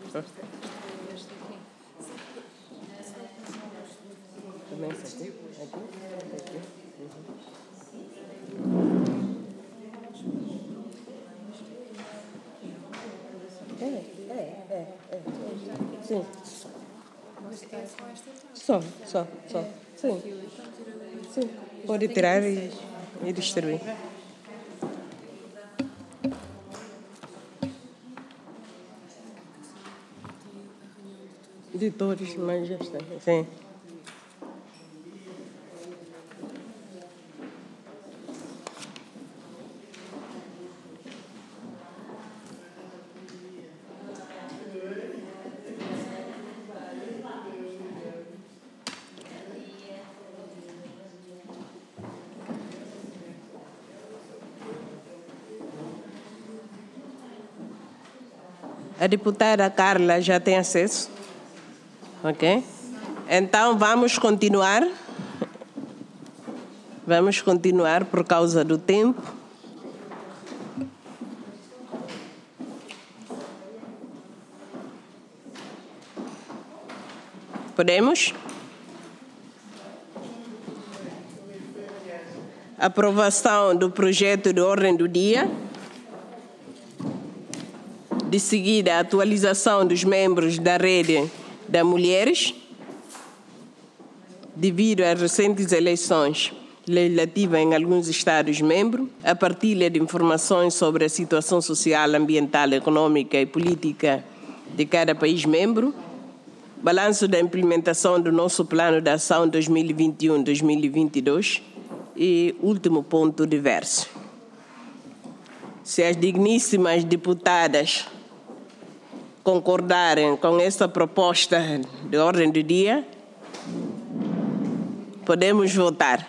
Também aqui. Aqui. Sim. Só. Sim. Sim. Pode tirar e distribuir. De todos, mas já está. Sim. A deputada Carla já tem acesso? Ok? Então, vamos continuar. Vamos continuar por causa do tempo. Podemos? Aprovação do projeto de ordem do dia. De seguida, a atualização dos membros da rede das mulheres, devido às recentes eleições legislativas em alguns Estados-membros, a partilha de informações sobre a situação social, ambiental, econômica e política de cada país-membro, balanço da implementação do nosso Plano de Ação 2021-2022 e último ponto diverso. Se as digníssimas deputadas concordarem com esta proposta de ordem do dia, podemos votar.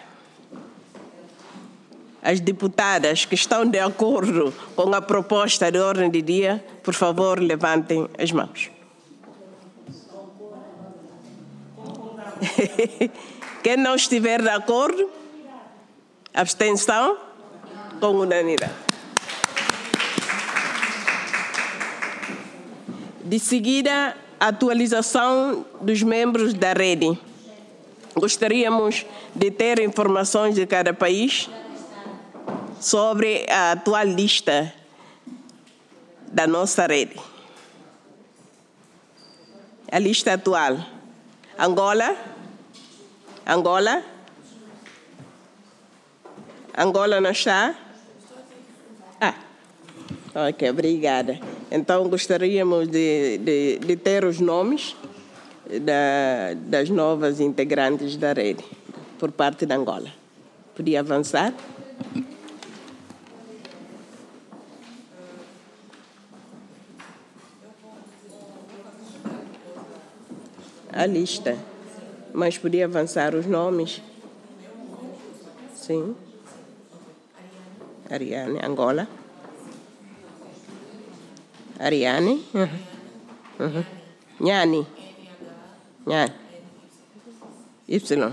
As deputadas que estão de acordo com a proposta de ordem do dia, por favor, levantem as mãos. Quem não estiver de acordo, abstenção, com unanimidade. De seguida, a atualização dos membros da rede. Gostaríamos de ter informações de cada país sobre a atual lista da nossa rede. A lista atual. Angola. Angola não está? Ok, obrigada. Então, gostaríamos de ter os nomes das novas integrantes da rede, por parte de Angola. Podia avançar? A lista. Mas podia avançar os nomes? Sim. Ariane, Angola. Ariane. Nhani. Y.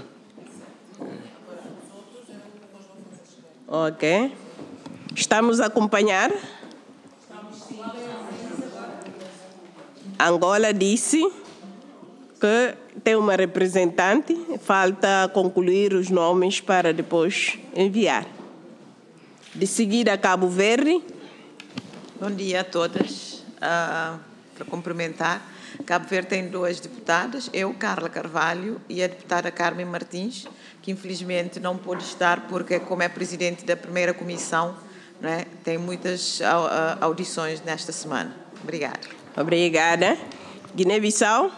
Ok. Estamos a acompanhar? Angola disse que tem uma representante, falta concluir os nomes para depois enviar. De seguida, Cabo Verde. Bom dia a todas. Para cumprimentar, Cabo Verde tem 2 deputadas, eu, Carla Carvalho, e a deputada Carmen Martins, que infelizmente não pôde estar porque, como é presidente da primeira comissão, né, tem muitas audições nesta semana. Obrigada. Obrigada. Guiné-Bissau.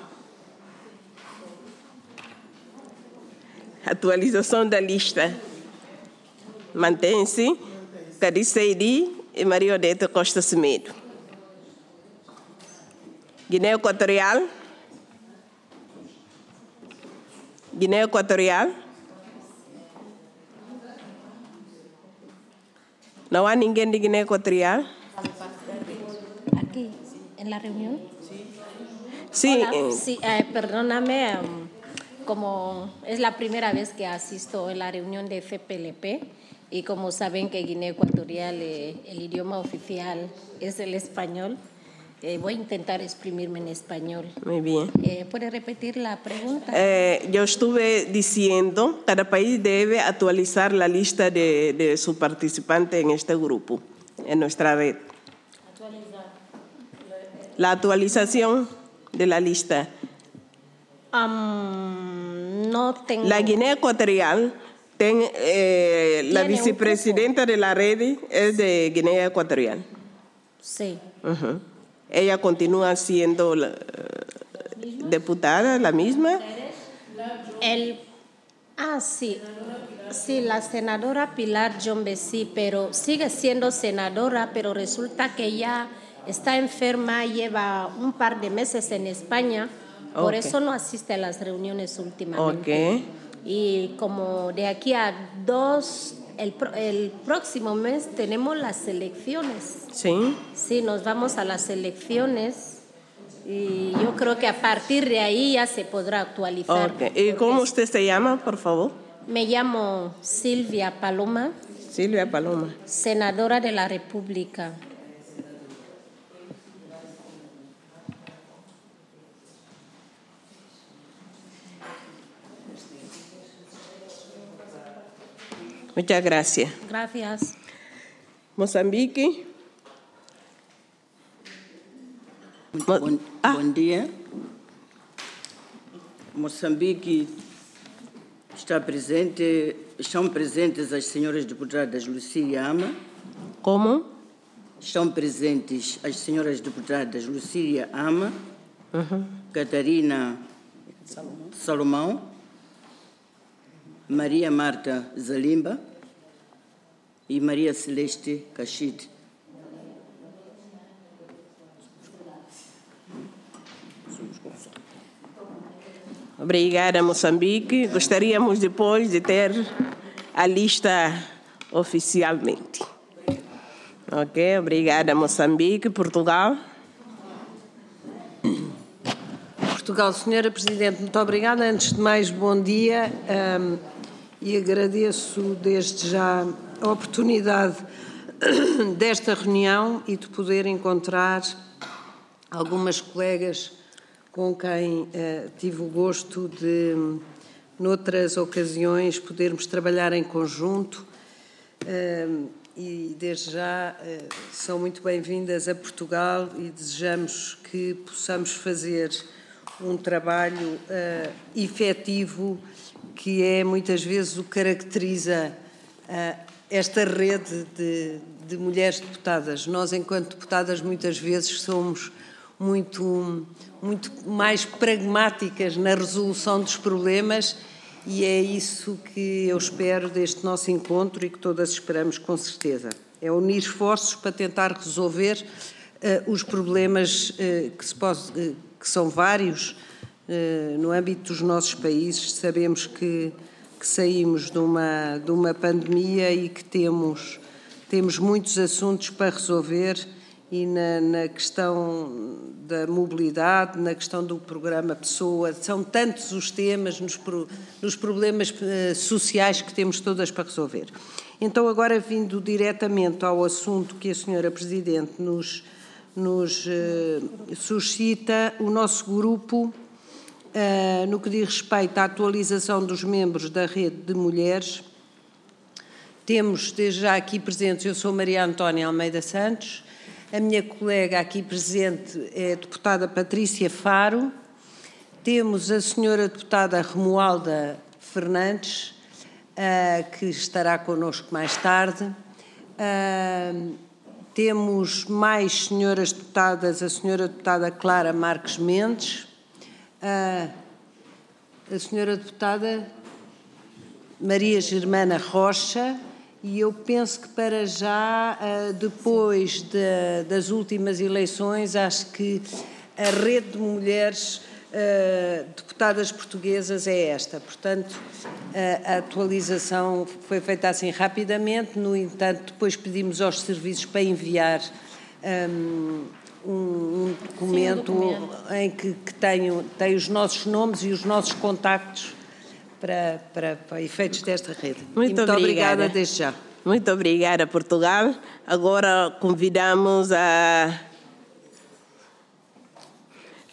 Atualização da lista. Mantém-se Cadiz Seidi e Maria Odete Costa Semedo. Guiné Equatorial. Não há ninguém de Guiné Equatorial? Aquí, en la reunión. Sí. Hola, sí, perdóname, como es la primera vez que asisto en la reunión de FPLP y como saben que Guinea Ecuatorial el idioma oficial es el español, Voy a intentar exprimirme en español. Muy bien. ¿Puede repetir la pregunta? Yo estuve diciendo, cada país debe actualizar la lista de sus participantes en este grupo, en nuestra red. La actualización de la lista. No tengo... La Guinea Ecuatorial, la vicepresidenta de la red es de Guinea Ecuatorial. Sí. Ella continúa siendo diputada, la misma. Sí. Sí, la senadora Pilar Jombe, sí, pero sigue siendo senadora, pero resulta que ella está enferma, lleva un par de meses en España, por eso no asiste a las reuniones últimamente. Y como de aquí a el próximo mes tenemos las elecciones. Sí. Sí, nos vamos a las elecciones y yo creo que a partir de ahí ya se podrá actualizar. ¿Y cómo usted se llama, por favor? Me llamo Silvia Paloma. Silvia Paloma. Senadora de la República. Muchas gracias. Gracias. Moçambique. Bom dia. Moçambique estão presentes as senhoras deputadas Lucília Ama. Como? Estão presentes as senhoras deputadas Lucília Ama, Catarina Salomão, Maria Marta Zalimba e Maria Celeste Cachide. Obrigada, Moçambique. Gostaríamos depois de ter a lista oficialmente. Ok, obrigada, Moçambique. Portugal. Portugal, Senhora Presidente, muito obrigada. Antes de mais, bom dia e agradeço desde já a oportunidade desta reunião e de poder encontrar algumas colegas com quem tive o gosto de, noutras ocasiões, podermos trabalhar em conjunto e, desde já, são muito bem-vindas a Portugal e desejamos que possamos fazer um trabalho efetivo que é, muitas vezes, o que caracteriza esta rede de mulheres deputadas. Nós, enquanto deputadas, muitas vezes somos muito mais pragmáticas na resolução dos problemas e é isso que eu espero deste nosso encontro e que todas esperamos com certeza. É unir esforços para tentar resolver os problemas que são vários no âmbito dos nossos países. Sabemos que saímos de uma pandemia e que temos muitos assuntos para resolver e na questão da mobilidade, na questão do programa Pessoa, são tantos os temas nos problemas sociais que temos todas para resolver. Então, agora, vindo diretamente ao assunto que a Senhora Presidente nos suscita, o nosso grupo, no que diz respeito à atualização dos membros da rede de mulheres, temos desde já aqui presentes, eu sou Maria Antónia Almeida Santos, a minha colega aqui presente é a deputada Patrícia Faro, temos a senhora deputada Romualda Fernandes, que estará connosco mais tarde, temos mais senhoras deputadas, a senhora deputada Clara Marques Mendes, a senhora deputada Maria Germana Rocha, e eu penso que para já, depois das últimas eleições, acho que a rede de mulheres deputadas portuguesas é esta. Portanto, a atualização foi feita assim rapidamente, no entanto, depois pedimos aos serviços para enviar um documento em que tem os nossos nomes e os nossos contactos para efeitos desta rede. Muito obrigada desde já. Muito obrigada, Portugal. Agora convidamos a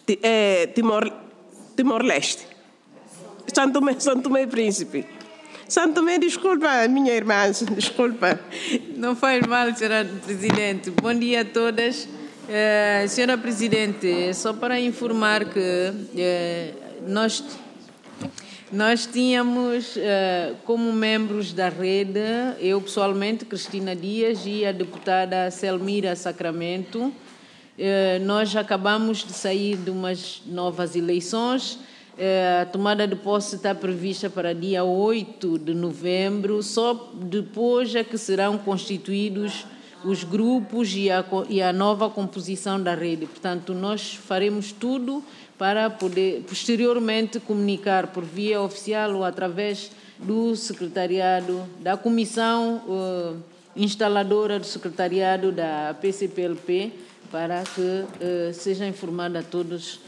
Timor-Leste. São Tomé e Príncipe. São Tomé, desculpa, minha irmã, desculpa. Não faz mal, senhora Presidente. Bom dia a todas. Senhora Presidente, só para informar que nós tínhamos como membros da rede, eu pessoalmente, Cristina Dias e a deputada Selmira Sacramento. Nós acabamos de sair de umas novas eleições. A tomada de posse está prevista para dia 8 de novembro, só depois é que serão constituídos os grupos e a nova composição da rede. Portanto, nós faremos tudo para poder, posteriormente, comunicar por via oficial ou através do secretariado, da comissão instaladora do secretariado da PCPLP, para que seja informado a todos.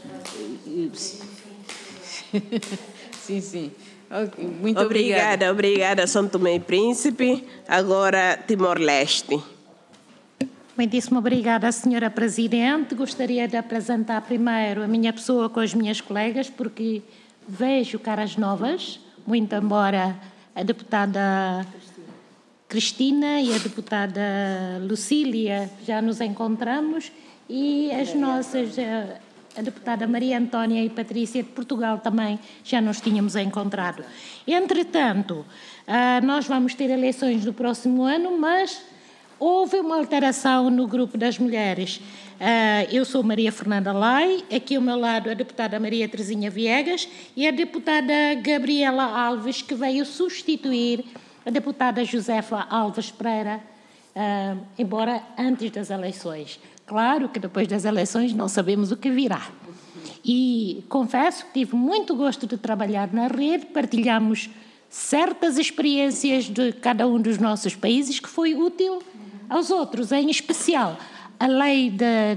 Sim. Okay. Muito obrigada. Obrigada, São Tomé e Príncipe. Agora, Timor-Leste. Muitíssimo obrigada, Senhora Presidente. Gostaria de apresentar primeiro a minha pessoa com as minhas colegas, porque vejo caras novas, muito embora a deputada Cristina e a deputada Lucília já nos encontramos, e as nossas, a deputada Maria Antônia e Patrícia de Portugal também já nos tínhamos encontrado. Entretanto, nós vamos ter eleições no próximo ano, mas houve uma alteração no grupo das mulheres. Eu sou Maria Fernanda Lai, aqui ao meu lado a deputada Maria Terezinha Viegas e a deputada Gabriela Alves, que veio substituir a deputada Josefa Alves Pereira, embora antes das eleições. Claro que depois das eleições não sabemos o que virá. E confesso que tive muito gosto de trabalhar na rede, partilhamos certas experiências de cada um dos nossos países que foi útil aos outros, em especial a lei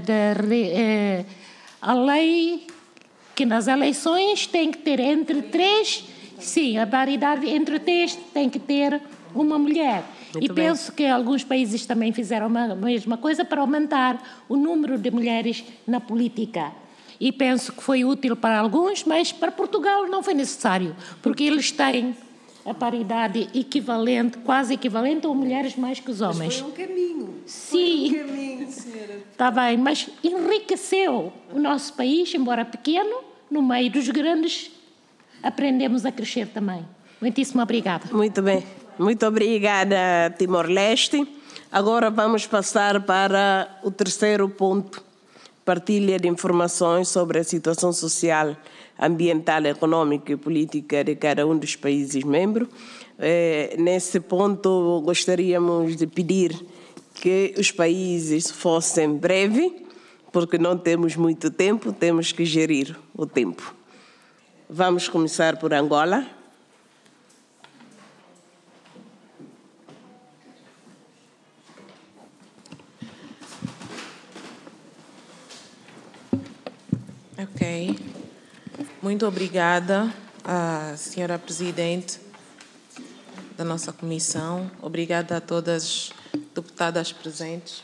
que nas eleições tem que ter entre 3, sim, a paridade entre 3 tem que ter uma mulher. Muito bem. Penso que alguns países também fizeram a mesma coisa para aumentar o número de mulheres na política. E penso que foi útil para alguns, mas para Portugal não foi necessário, porque eles têm a paridade equivalente, quase equivalente, ou mulheres mais que os homens. Mas foi um caminho. Sim. Foi um caminho, senhora. Está bem, mas enriqueceu o nosso país, embora pequeno, no meio dos grandes, aprendemos a crescer também. Muitíssimo obrigada. Muito bem. Muito obrigada, Timor-Leste. Agora vamos passar para o terceiro ponto, partilha de informações sobre a situação social, ambiental, econômica e política de cada um dos países membros. Nesse ponto, gostaríamos de pedir que os países fossem breves, porque não temos muito tempo, temos que gerir o tempo. Vamos começar por Angola. Ok. Muito obrigada à senhora Presidente da nossa comissão. Obrigada a todas as deputadas presentes.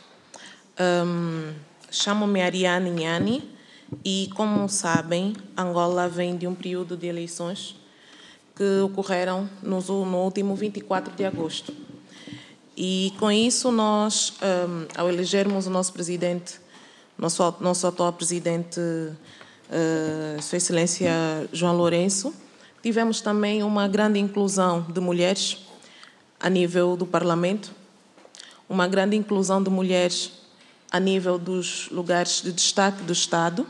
Chamo-me Ariane Nhani e, como sabem, Angola vem de um período de eleições que ocorreram no último 24 de agosto. E, com isso, nós, ao elegermos o nosso presidente, nosso atual presidente, Sua Excelência João Lourenço, tivemos também uma grande inclusão de mulheres a nível do Parlamento, uma grande inclusão de mulheres a nível dos lugares de destaque do Estado.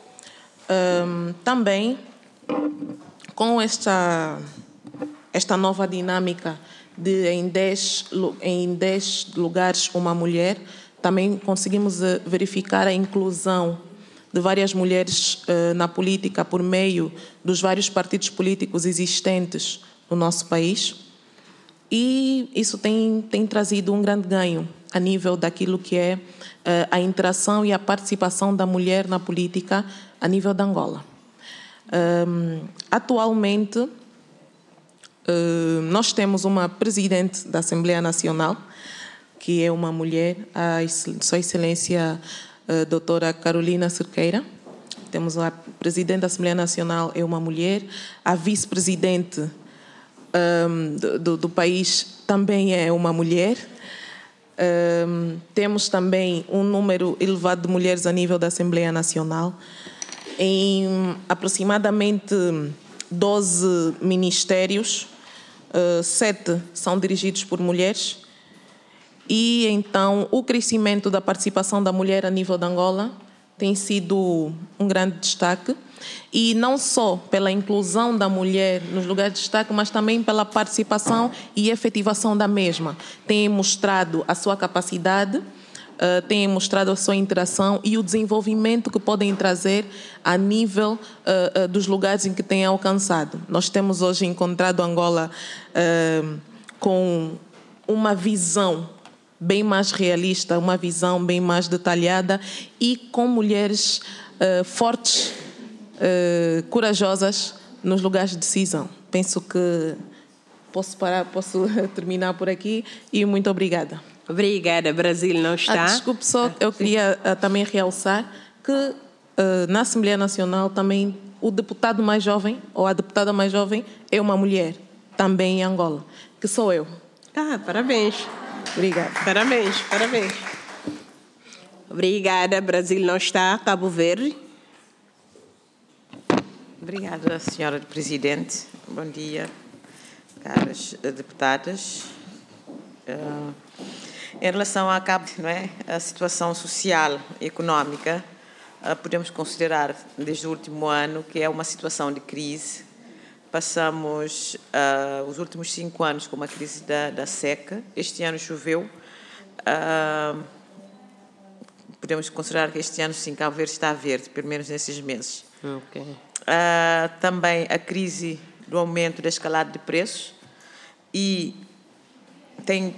Também, com esta nova dinâmica de em 10 lugares uma mulher, também conseguimos verificar a inclusão de várias mulheres na política por meio dos vários partidos políticos existentes no nosso país. E isso tem trazido um grande ganho a nível daquilo que é a interação e a participação da mulher na política a nível da Angola. Atualmente, nós temos uma presidente da Assembleia Nacional, que é uma mulher, a Sua Excelência doutora Carolina Cerqueira. temos a presidente da Assembleia Nacional, é uma mulher, a vice-presidente do país também é uma mulher. Temos também um número elevado de mulheres a nível da Assembleia Nacional. Em aproximadamente 12 ministérios, 7 são dirigidos por mulheres. E então o crescimento da participação da mulher a nível de Angola tem sido um grande destaque, e não só pela inclusão da mulher nos lugares de destaque, mas também pela participação e efetivação da mesma. Tem mostrado a sua capacidade, tem mostrado a sua interação e o desenvolvimento que podem trazer a nível dos lugares em que têm alcançado. Nós temos hoje encontrado Angola com uma visão bem mais realista, uma visão bem mais detalhada e com mulheres fortes, corajosas nos lugares de decisão. Penso que posso terminar por aqui e muito obrigada. Obrigada. Brasil não está. Desculpe só, eu queria também realçar que na Assembleia Nacional também o deputado mais jovem ou a deputada mais jovem é uma mulher, também em Angola, que sou eu. Parabéns. Obrigada. Parabéns. Obrigada. Brasil não está. Cabo Verde. Obrigada, Senhora Presidente. Bom dia, caras deputadas. Em relação a Cabo, a situação social e económica, podemos considerar desde o último ano que é uma situação de crise. Passamos os últimos 5 anos com uma crise da seca. Este ano choveu. Podemos considerar que este ano, sim, Cabo Verde está verde, pelo menos nesses meses. Okay. Também a crise do aumento da escalada de preços e tem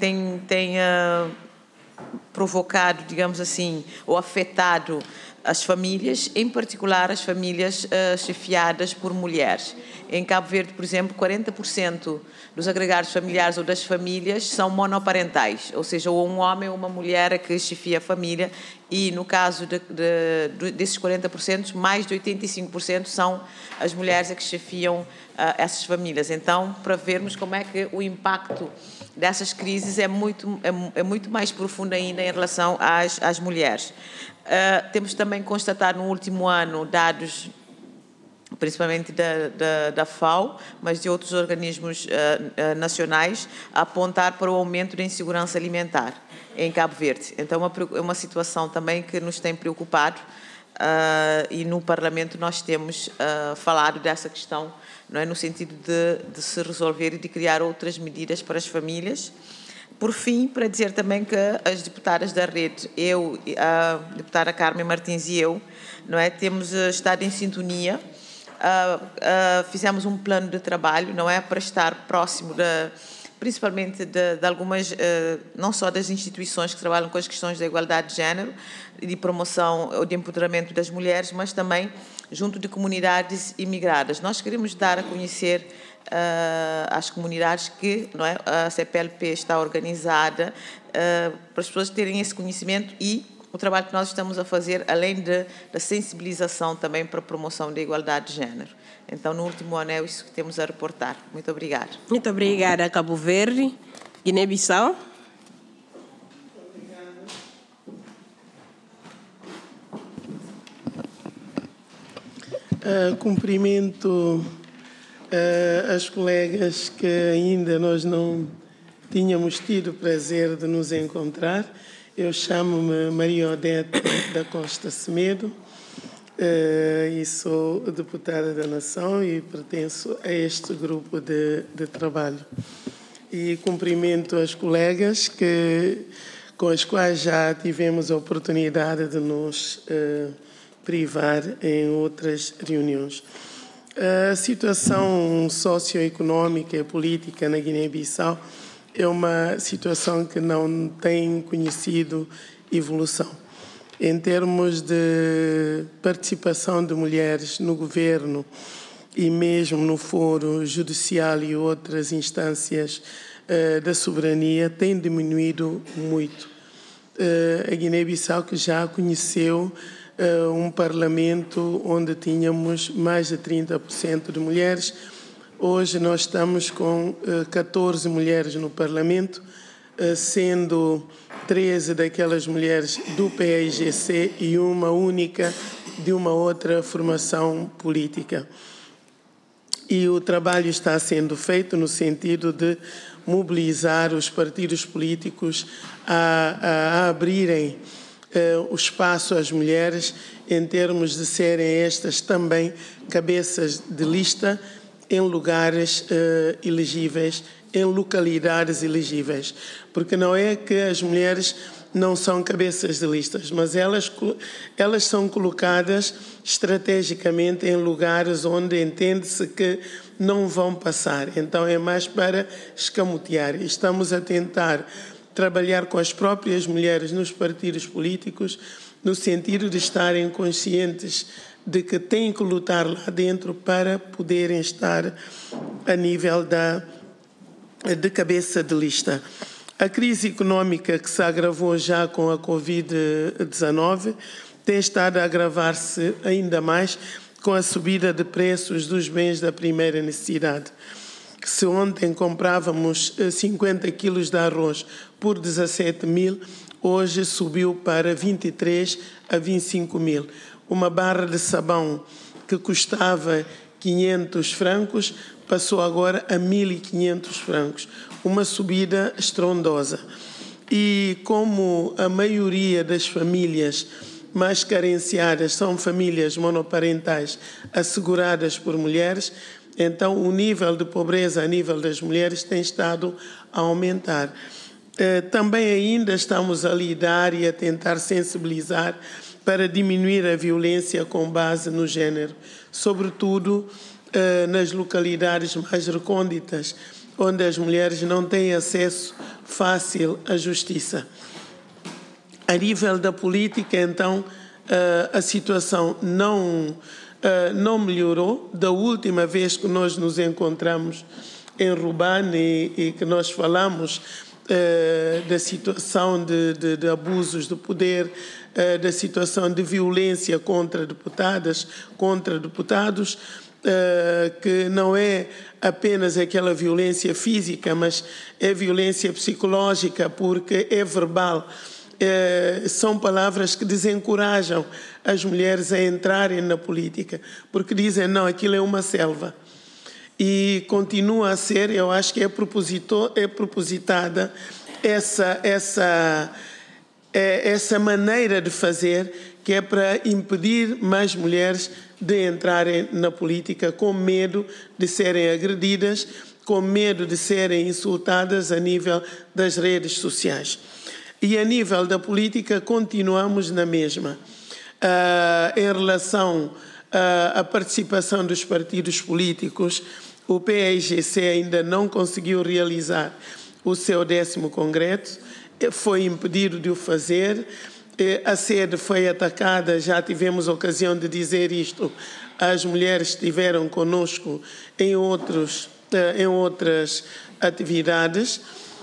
provocado, digamos assim, ou afetado as famílias, em particular as famílias chefiadas por mulheres. Em Cabo Verde, por exemplo, 40% dos agregados familiares ou das famílias são monoparentais, ou seja, ou um homem ou uma mulher é que chefia a família, e no caso desses 40%, mais de 85% são as mulheres que chefiam essas famílias. Então, para vermos como é que o impacto dessas crises é muito mais profundo ainda em relação às mulheres. Temos também constatado no último ano dados, principalmente da FAO, mas de outros organismos nacionais, a apontar para o aumento da insegurança alimentar em Cabo Verde. Então, é uma situação também que nos tem preocupado, e no Parlamento nós temos falado dessa questão, não é, no sentido de se resolver e de criar outras medidas para as famílias. Por fim, para dizer também que as deputadas da rede, eu, a deputada Carmen Martins e eu, não é, temos estado em sintonia. Fizemos um plano de trabalho, não é, para estar próximo principalmente de algumas, não só das instituições que trabalham com as questões da igualdade de género e de promoção ou de empoderamento das mulheres, mas também junto de comunidades imigradas. Nós queremos dar a conhecer às comunidades que, não é, a CPLP está organizada, para as pessoas terem esse conhecimento e o trabalho que nós estamos a fazer, além da sensibilização também para a promoção da igualdade de género. Então, no último ano é isso que temos a reportar. Muito obrigada. Muito obrigada, Cabo Verde. Guiné-Bissau. Cumprimento as colegas que ainda nós não tínhamos tido o prazer de nos encontrar. Eu chamo-me Maria Odete da Costa Semedo e sou deputada da Nação e pertenço a este grupo de trabalho. E cumprimento as colegas com as quais já tivemos a oportunidade de nos privar em outras reuniões. A situação socioeconómica e política na Guiné-Bissau é uma situação que não tem conhecido evolução. Em termos de participação de mulheres no governo e mesmo no foro judicial e outras instâncias da soberania, tem diminuído muito. A Guiné-Bissau, que já conheceu um parlamento onde tínhamos mais de 30% de mulheres. Hoje nós estamos com 14 mulheres no parlamento, sendo 13 daquelas mulheres do PAIGC e uma única de uma outra formação política. E o trabalho está sendo feito no sentido de mobilizar os partidos políticos a abrirem o espaço às mulheres em termos de serem estas também cabeças de lista em lugares elegíveis, em localidades elegíveis. Porque não é que as mulheres não são cabeças de listas, mas elas são colocadas estrategicamente em lugares onde entende-se que não vão passar. Então é mais para escamotear. Estamos a tentar trabalhar com as próprias mulheres nos partidos políticos no sentido de estarem conscientes de que têm que lutar lá dentro para poderem estar a nível de cabeça de lista. A crise económica que se agravou já com a Covid-19 tem estado a agravar-se ainda mais com a subida de preços dos bens da primeira necessidade. Se ontem comprávamos 50 quilos de arroz por 17 mil, hoje subiu para 23 a 25 mil. Uma barra de sabão que custava 500 francos passou agora a 1.500 francos. Uma subida estrondosa. E como a maioria das famílias mais carenciadas são famílias monoparentais asseguradas por mulheres, então o nível de pobreza a nível das mulheres tem estado a aumentar. Também ainda estamos a lidar e a tentar sensibilizar para diminuir a violência com base no género, sobretudo nas localidades mais recônditas, onde as mulheres não têm acesso fácil à justiça. A nível da política, então, a situação não melhorou. Da última vez que nós nos encontramos em Rubane e que nós falamos da situação de abusos de poder, da situação de violência contra deputadas, contra deputados, que não é apenas aquela violência física, mas é violência psicológica, porque é verbal. São palavras que desencorajam as mulheres a entrarem na política, porque dizem, não, aquilo é uma selva. E continua a ser, eu acho que é propositada essa maneira de fazer, que é para impedir mais mulheres de entrarem na política com medo de serem agredidas, com medo de serem insultadas a nível das redes sociais. E a nível da política continuamos na mesma. Em relação à participação dos partidos políticos, o PAIGC ainda não conseguiu realizar o seu 10º congresso, foi impedido de o fazer. A sede foi atacada, já tivemos ocasião de dizer isto, as mulheres estiveram conosco em outras atividades.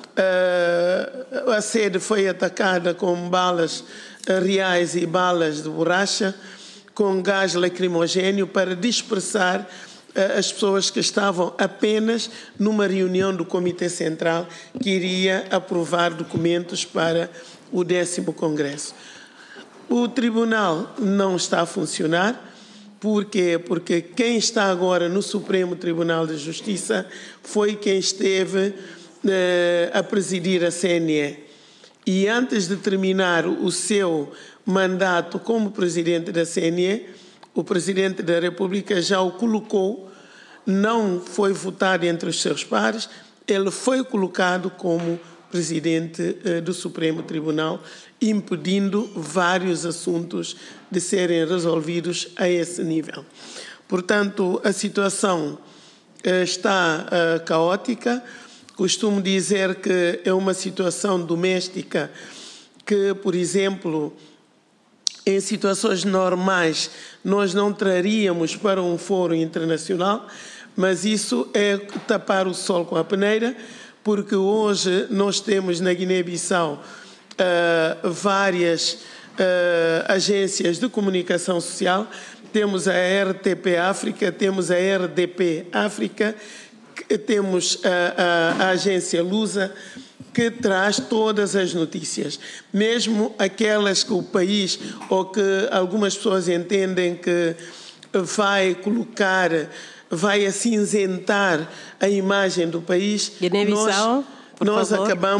A sede foi atacada com balas reais e balas de borracha, com gás lacrimogéneo para dispersar as pessoas que estavam apenas numa reunião do Comitê Central que iria aprovar documentos para o 10º Congresso. O Tribunal não está a funcionar. Por quê? Porque quem está agora no Supremo Tribunal de Justiça foi quem esteve a presidir a CNE. E antes de terminar o seu mandato como presidente da CNE, o Presidente da República já o colocou, não foi votado entre os seus pares, ele foi colocado como presidente do Supremo Tribunal, impedindo vários assuntos de serem resolvidos a esse nível. Portanto, a situação está caótica. Costumo dizer que é uma situação doméstica que, por exemplo, em situações normais nós não traríamos para um fórum internacional, mas isso é tapar o sol com a peneira, porque hoje nós temos na Guiné-Bissau várias agências de comunicação social. Temos a RTP África, temos a RDP África, temos a agência Lusa, que traz todas as notícias, mesmo aquelas que o país, ou que algumas pessoas entendem que vai colocar, vai acinzentar a imagem do país. Guiné-Bissau, nós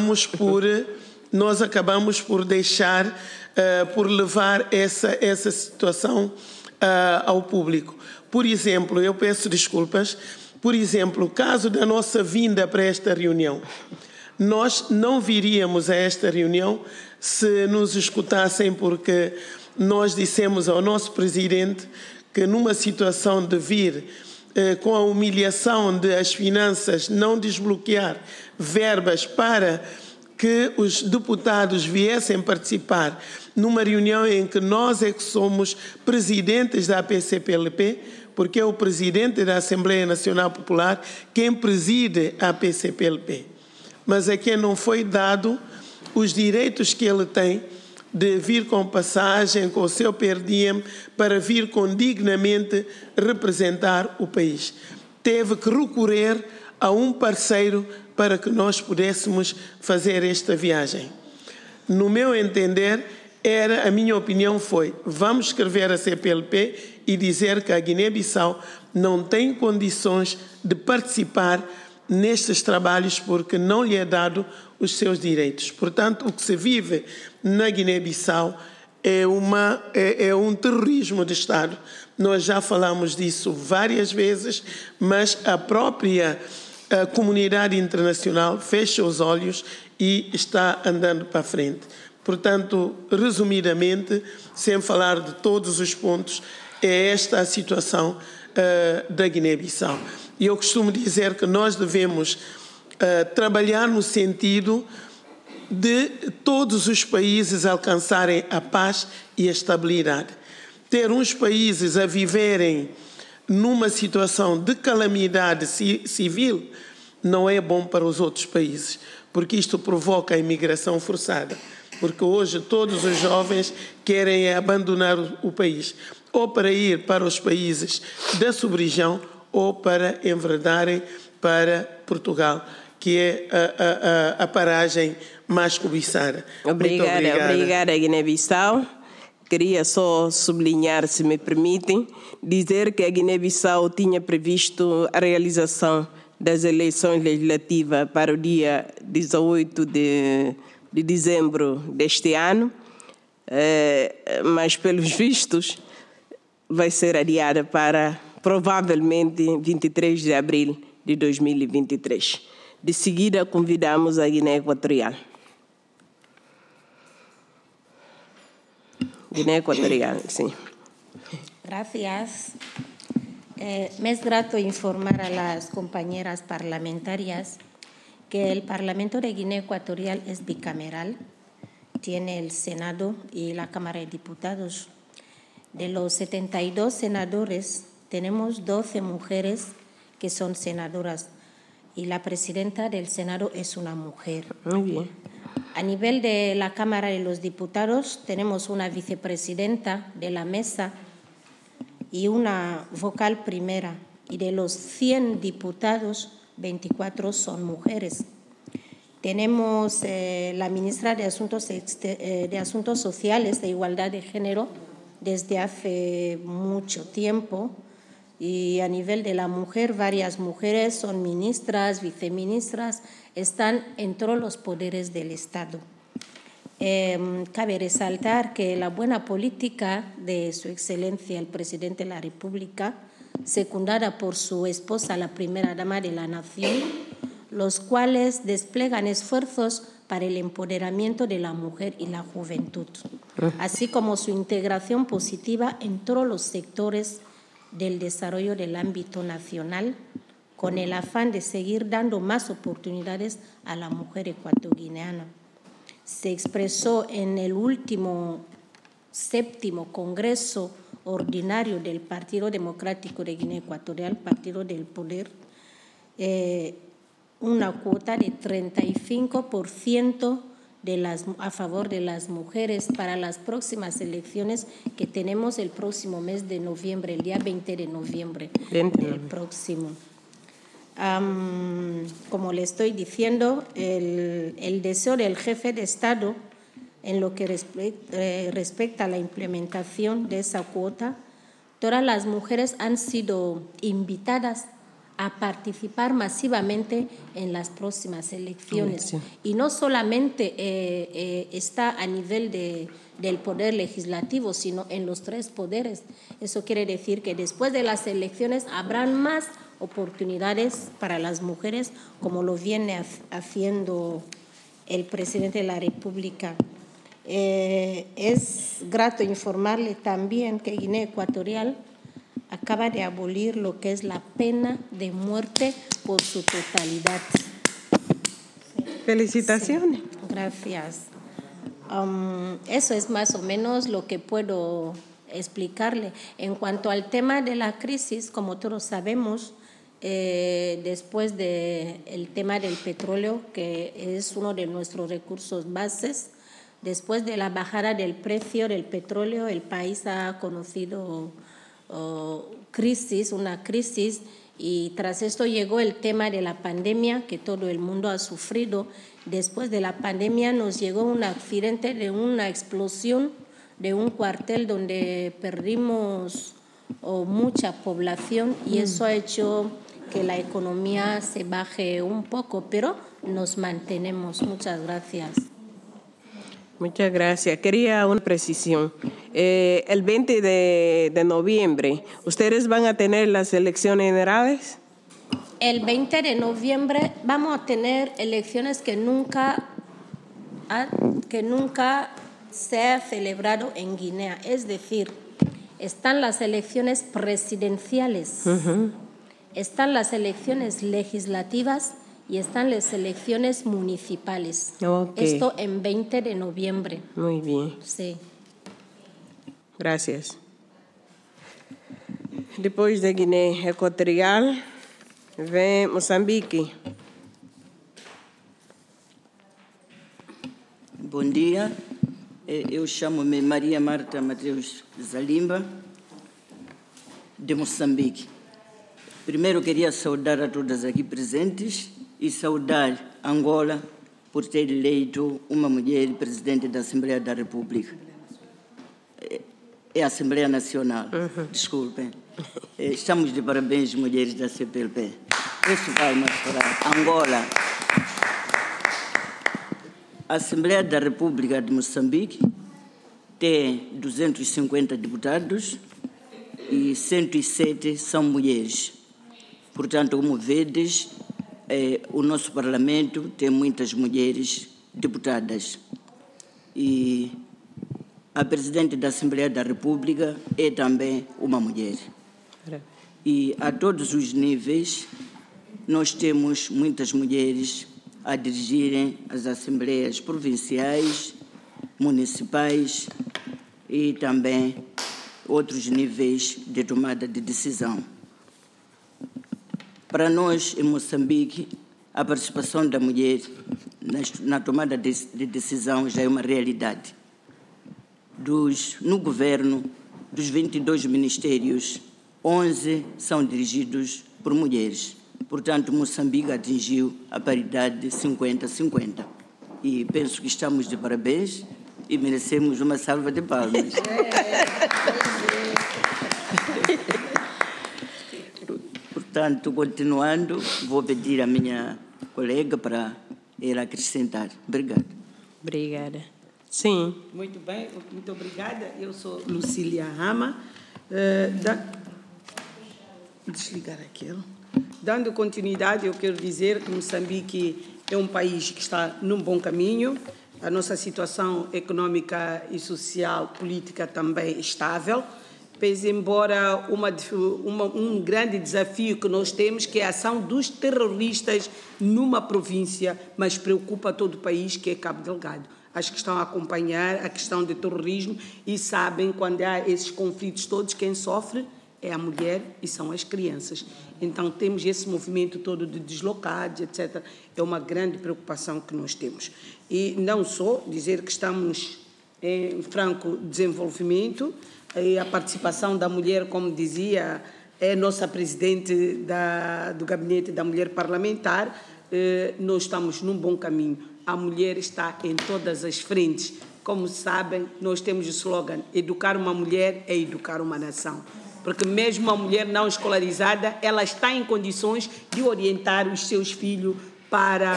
acabamos por deixar, por levar essa situação ao público. Por exemplo, eu peço desculpas, por exemplo, o caso da nossa vinda para esta reunião. Nós não viríamos a esta reunião se nos escutassem, porque nós dissemos ao nosso presidente que numa situação de vir com a humilhação de as finanças não desbloquear verbas para que os deputados viessem participar numa reunião em que nós é que somos presidentes da APCPLP, porque é o presidente da Assembleia Nacional Popular quem preside a APCPLP. Mas a quem não foi dado os direitos que ele tem de vir com passagem, com o seu per diem, para vir dignamente representar o país. Teve que recorrer a um parceiro para que nós pudéssemos fazer esta viagem. No meu entender, a minha opinião foi, vamos escrever a CPLP e dizer que a Guiné-Bissau não tem condições de participar nestes trabalhos porque não lhe é dado os seus direitos. Portanto, o que se vive na Guiné-Bissau é um terrorismo de Estado. Nós já falamos disso várias vezes, mas a própria comunidade internacional fecha os olhos e está andando para a frente. Portanto, resumidamente, sem falar de todos os pontos, é esta a situação da Guiné-Bissau. E eu costumo dizer que nós devemos trabalhar no sentido de todos os países alcançarem a paz e a estabilidade. Ter uns países a viverem numa situação de calamidade civil não é bom para os outros países, porque isto provoca a imigração forçada. Porque hoje todos os jovens querem abandonar o país, ou para ir para os países da sub-região, ou para enverdarem para Portugal, que é a paragem mais cobiçada. Obrigada, Guiné-Bissau. Queria só sublinhar, se me permitem, dizer que a Guiné-Bissau tinha previsto a realização das eleições legislativas para o dia 18 de dezembro deste ano, mas pelos vistos vai ser adiada para provavelmente 23 de abril de 2023. De seguida, convidamos a Guiné Equatorial. Guiné Equatorial, sim. Gracias. Me es grato informar a las compañeras parlamentarias que el Parlamento de Guinea Ecuatorial es bicameral, tiene el Senado y la Cámara de Diputados. De los 72 senadores, tenemos 12 mujeres que son senadoras y la presidenta del Senado es una mujer. Muy bien. A nivel de la Cámara de los Diputados, tenemos una vicepresidenta de la mesa y una vocal primera. Y de los 100 diputados, 24 son mujeres. Tenemos la ministra de Asuntos Sociales de Igualdad de Género desde hace mucho tiempo, y a nivel de la mujer, varias mujeres son ministras, viceministras, están en todos los poderes del Estado. Cabe resaltar que la buena política de Su Excelencia el Presidente de la República, secundada por su esposa, la primera dama de la nación, los cuales desplegan esfuerzos para el empoderamiento de la mujer y la juventud, así como su integración positiva en todos los sectores del desarrollo del ámbito nacional, con el afán de seguir dando más oportunidades a la mujer ecuatoguineana. Se expresó en el último 7º Congreso Ordinario del Partido Democrático de Guinea Ecuatorial, Partido del Poder, una cuota de 35% a favor de las mujeres para las próximas elecciones que tenemos el próximo mes de noviembre, el día 20 de noviembre del próximo. Como le estoy diciendo, el deseo del jefe de Estado en lo que respecta a la implementación de esa cuota, todas las mujeres han sido invitadas a participar masivamente en las próximas elecciones. Y no solamente está a nivel del poder legislativo, sino en los 3 poderes. Eso quiere decir que después de las elecciones habrán más oportunidades para las mujeres, como lo viene haciendo el presidente de la República. Es grato informarle también que Guinea Ecuatorial acaba de abolir lo que es la pena de muerte por su totalidad. Felicitaciones. Sí, gracias. Eso es más o menos lo que puedo explicarle. En cuanto al tema de la crisis, como todos sabemos, después del tema del petróleo, que es uno de nuestros recursos bases, después de la bajada del precio del petróleo, el país ha conocido una crisis, y tras esto llegó el tema de la pandemia que todo el mundo ha sufrido. Después de la pandemia nos llegó un accidente de una explosión de un cuartel donde perdimos mucha población, y eso ha hecho que la economía se baje un poco, pero nos mantenemos. Muchas gracias. Muchas gracias. Quería una precisión. El 20 de noviembre, ¿ustedes van a tener las elecciones generales? El 20 de noviembre vamos a tener elecciones que nunca se ha celebrado en Guinea. Es decir, están las elecciones presidenciales, están las elecciones legislativas y están las elecciones municipales. Esto en 20 de noviembre. Muy bien. Sí. Gracias. Depois da Guiné Equatorial, vem Moçambique. Bom dia, eu chamo-me Maria Marta Mateus Zalimba, de Moçambique. Primeiro queria saudar a todas aqui presentes e saudar Angola por ter eleito uma mulher presidente da Assembleia da República. É a Assembleia Nacional, desculpem. Estamos de parabéns, mulheres da CPLP. Isso vai mostrar. Angola. A Assembleia da República de Moçambique tem 250 deputados e 107 são mulheres. Portanto, como vedes, o nosso Parlamento tem muitas mulheres deputadas. E a Presidente da Assembleia da República é também uma mulher. E a todos os níveis, nós temos muitas mulheres a dirigirem as assembleias provinciais, municipais e também outros níveis de tomada de decisão. Para nós, em Moçambique, a participação da mulher na tomada de decisão já é uma realidade. No governo, dos 22 ministérios, 11 são dirigidos por mulheres. Portanto, Moçambique atingiu a paridade de 50-50. E penso que estamos de parabéns e merecemos uma salva de palmas. Portanto, continuando, vou pedir à minha colega para ela acrescentar. Obrigada. Obrigada. Sim. Muito bem, muito obrigada. Eu sou Lucília Rama. Desligar aquilo. Dando continuidade, eu quero dizer que Moçambique é um país que está num bom caminho. A nossa situação econômica e social, política também estável. Pese embora um grande desafio que nós temos, que é a ação dos terroristas numa província, mas preocupa todo o país, que é Cabo Delgado. Acho que estão a acompanhar a questão do terrorismo e sabem, quando há esses conflitos todos, quem sofre é a mulher e são as crianças. Então, temos esse movimento todo de deslocados, etc. É uma grande preocupação que nós temos. E não só dizer que estamos em franco desenvolvimento, e a participação da mulher, como dizia, é nossa presidente do Gabinete da Mulher Parlamentar, nós estamos num bom caminho. A mulher está em todas as frentes. Como sabem, nós temos o slogan: educar uma mulher é educar uma nação. Porque mesmo a mulher não escolarizada, ela está em condições de orientar os seus filhos para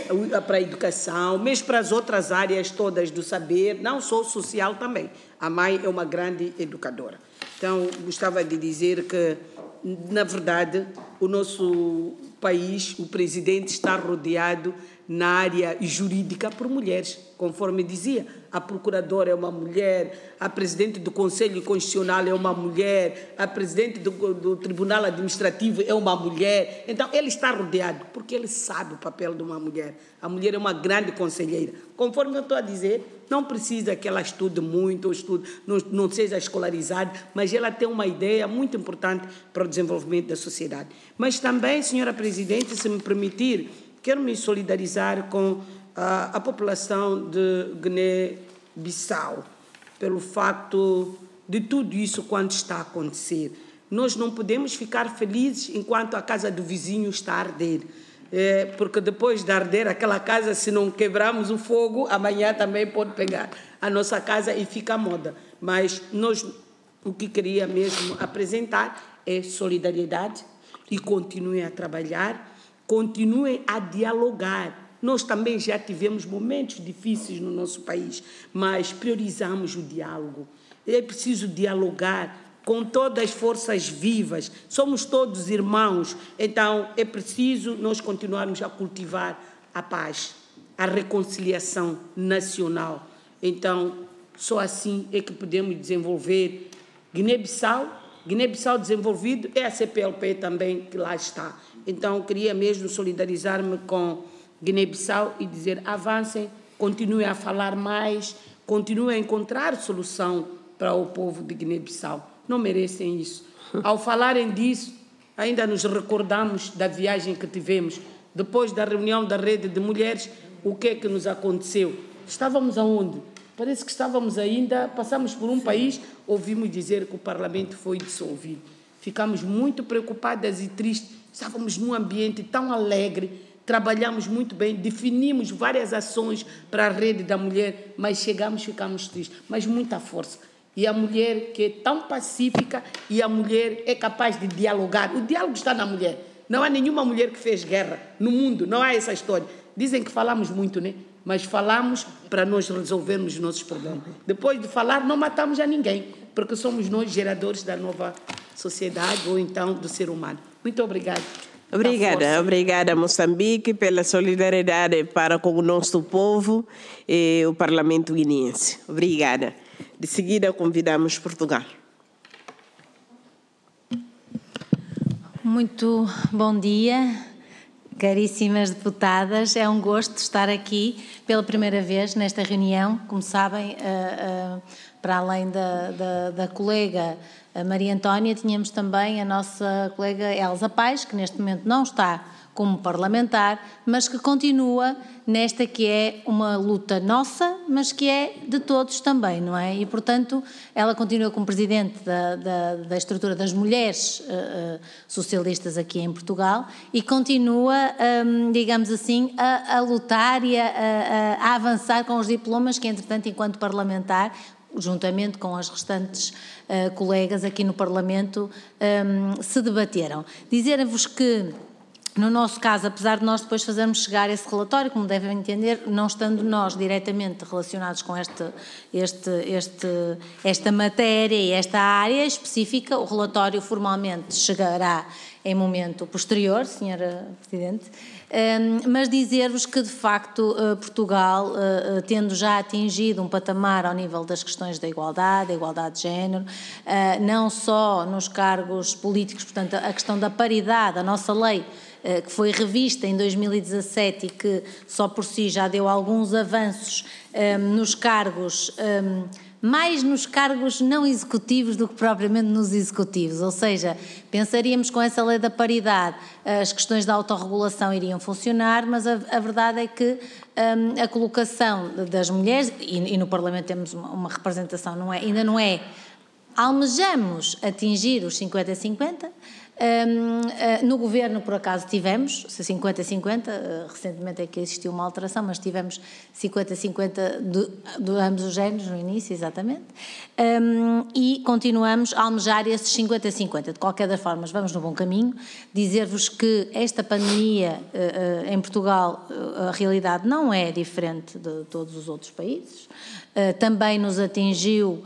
a educação, mesmo para as outras áreas todas do saber, não só social também. A mãe é uma grande educadora. Então, gostava de dizer que, na verdade, o nosso país, o presidente está rodeado na área jurídica por mulheres, conforme dizia. A procuradora é uma mulher, a presidente do Conselho Constitucional é uma mulher, a presidente do Tribunal Administrativo é uma mulher. Então, ele está rodeado, porque ele sabe o papel de uma mulher. A mulher é uma grande conselheira. Conforme eu estou a dizer, não precisa que ela estude muito, ou não seja escolarizada, mas ela tem uma ideia muito importante para o desenvolvimento da sociedade. Mas também, senhora Presidente, se me permitir, quero me solidarizar com a população de Guiné-Bissau, pelo facto de tudo isso quando está a acontecer. Nós não podemos ficar felizes enquanto a casa do vizinho está a arder, porque depois de arder aquela casa, se não quebrarmos o fogo, amanhã também pode pegar a nossa casa e fica a moda. Mas nós, o que queria mesmo apresentar é solidariedade e continuem a trabalhar, continuem a dialogar. Nós também já tivemos momentos difíceis no nosso país, mas priorizamos o diálogo. É preciso dialogar com todas as forças vivas. Somos todos irmãos. Então, é preciso nós continuarmos a cultivar a paz, a reconciliação nacional. Então, só assim é que podemos desenvolver Guiné-Bissau. Guiné-Bissau desenvolvido é a CPLP também que lá está. Então, queria mesmo solidarizar-me com Guiné-Bissau e dizer: avancem, continuem a falar mais, continuem a encontrar solução para o povo de Guiné-Bissau. Não merecem isso. Ao falarem disso, ainda nos recordamos da viagem que tivemos. Depois da reunião da Rede de Mulheres, o que é que nos aconteceu? Estávamos aonde? Parece que estávamos ainda, passamos por um país, ouvimos dizer que o Parlamento foi dissolvido. Ficamos muito preocupadas e tristes. Estávamos num ambiente tão alegre, trabalhamos muito bem, definimos várias ações para a Rede da Mulher, mas chegamos, ficamos tristes. Mas muita força. E a mulher que é tão pacífica, e a mulher é capaz de dialogar. O diálogo está na mulher. Não há nenhuma mulher que fez guerra no mundo, não há essa história. Dizem que falamos muito, né? Mas falamos para nós resolvermos os nossos problemas. Depois de falar, não matamos a ninguém, porque somos nós geradores da nova sociedade ou então do ser humano. Muito obrigada. Obrigada Moçambique pela solidariedade para com o nosso povo e o Parlamento guineense. Obrigada. De seguida convidamos Portugal. Muito bom dia, caríssimas deputadas. É um gosto estar aqui pela primeira vez nesta reunião. Como sabem, para além da colega Maria Antónia, tínhamos também a nossa colega Elsa Paes, que neste momento não está como parlamentar, mas que continua nesta que é uma luta nossa, mas que é de todos também, não é? E, portanto, ela continua como presidente da estrutura das mulheres socialistas aqui em Portugal e continua, digamos assim, a lutar e a avançar com os diplomas que, entretanto, enquanto parlamentar, juntamente com as restantes colegas aqui no Parlamento, se debateram. Dizer-vos que, no nosso caso, apesar de nós depois fazermos chegar esse relatório, como devem entender, não estando nós diretamente relacionados com esta matéria e esta área específica, o relatório formalmente chegará em momento posterior, Senhora Presidente, mas dizer-vos que, de facto, Portugal, tendo já atingido um patamar ao nível das questões da igualdade de género, não só nos cargos políticos, portanto, a questão da paridade, a nossa lei, que foi revista em 2017 e que só por si já deu alguns avanços nos cargos mais nos cargos não executivos do que propriamente nos executivos, ou seja, pensaríamos com essa lei da paridade as questões da autorregulação iriam funcionar, mas a verdade é que a colocação das mulheres, e no Parlamento temos uma representação, ainda não é, almejamos atingir os 50-50, no Governo, por acaso, tivemos 50-50, recentemente é que existiu uma alteração, mas tivemos 50-50 de ambos os géneros no início, exatamente, e continuamos a almejar esses 50-50. De qualquer das formas, vamos no bom caminho. Dizer-vos que esta pandemia em Portugal, a realidade não é diferente de todos os outros países, também nos atingiu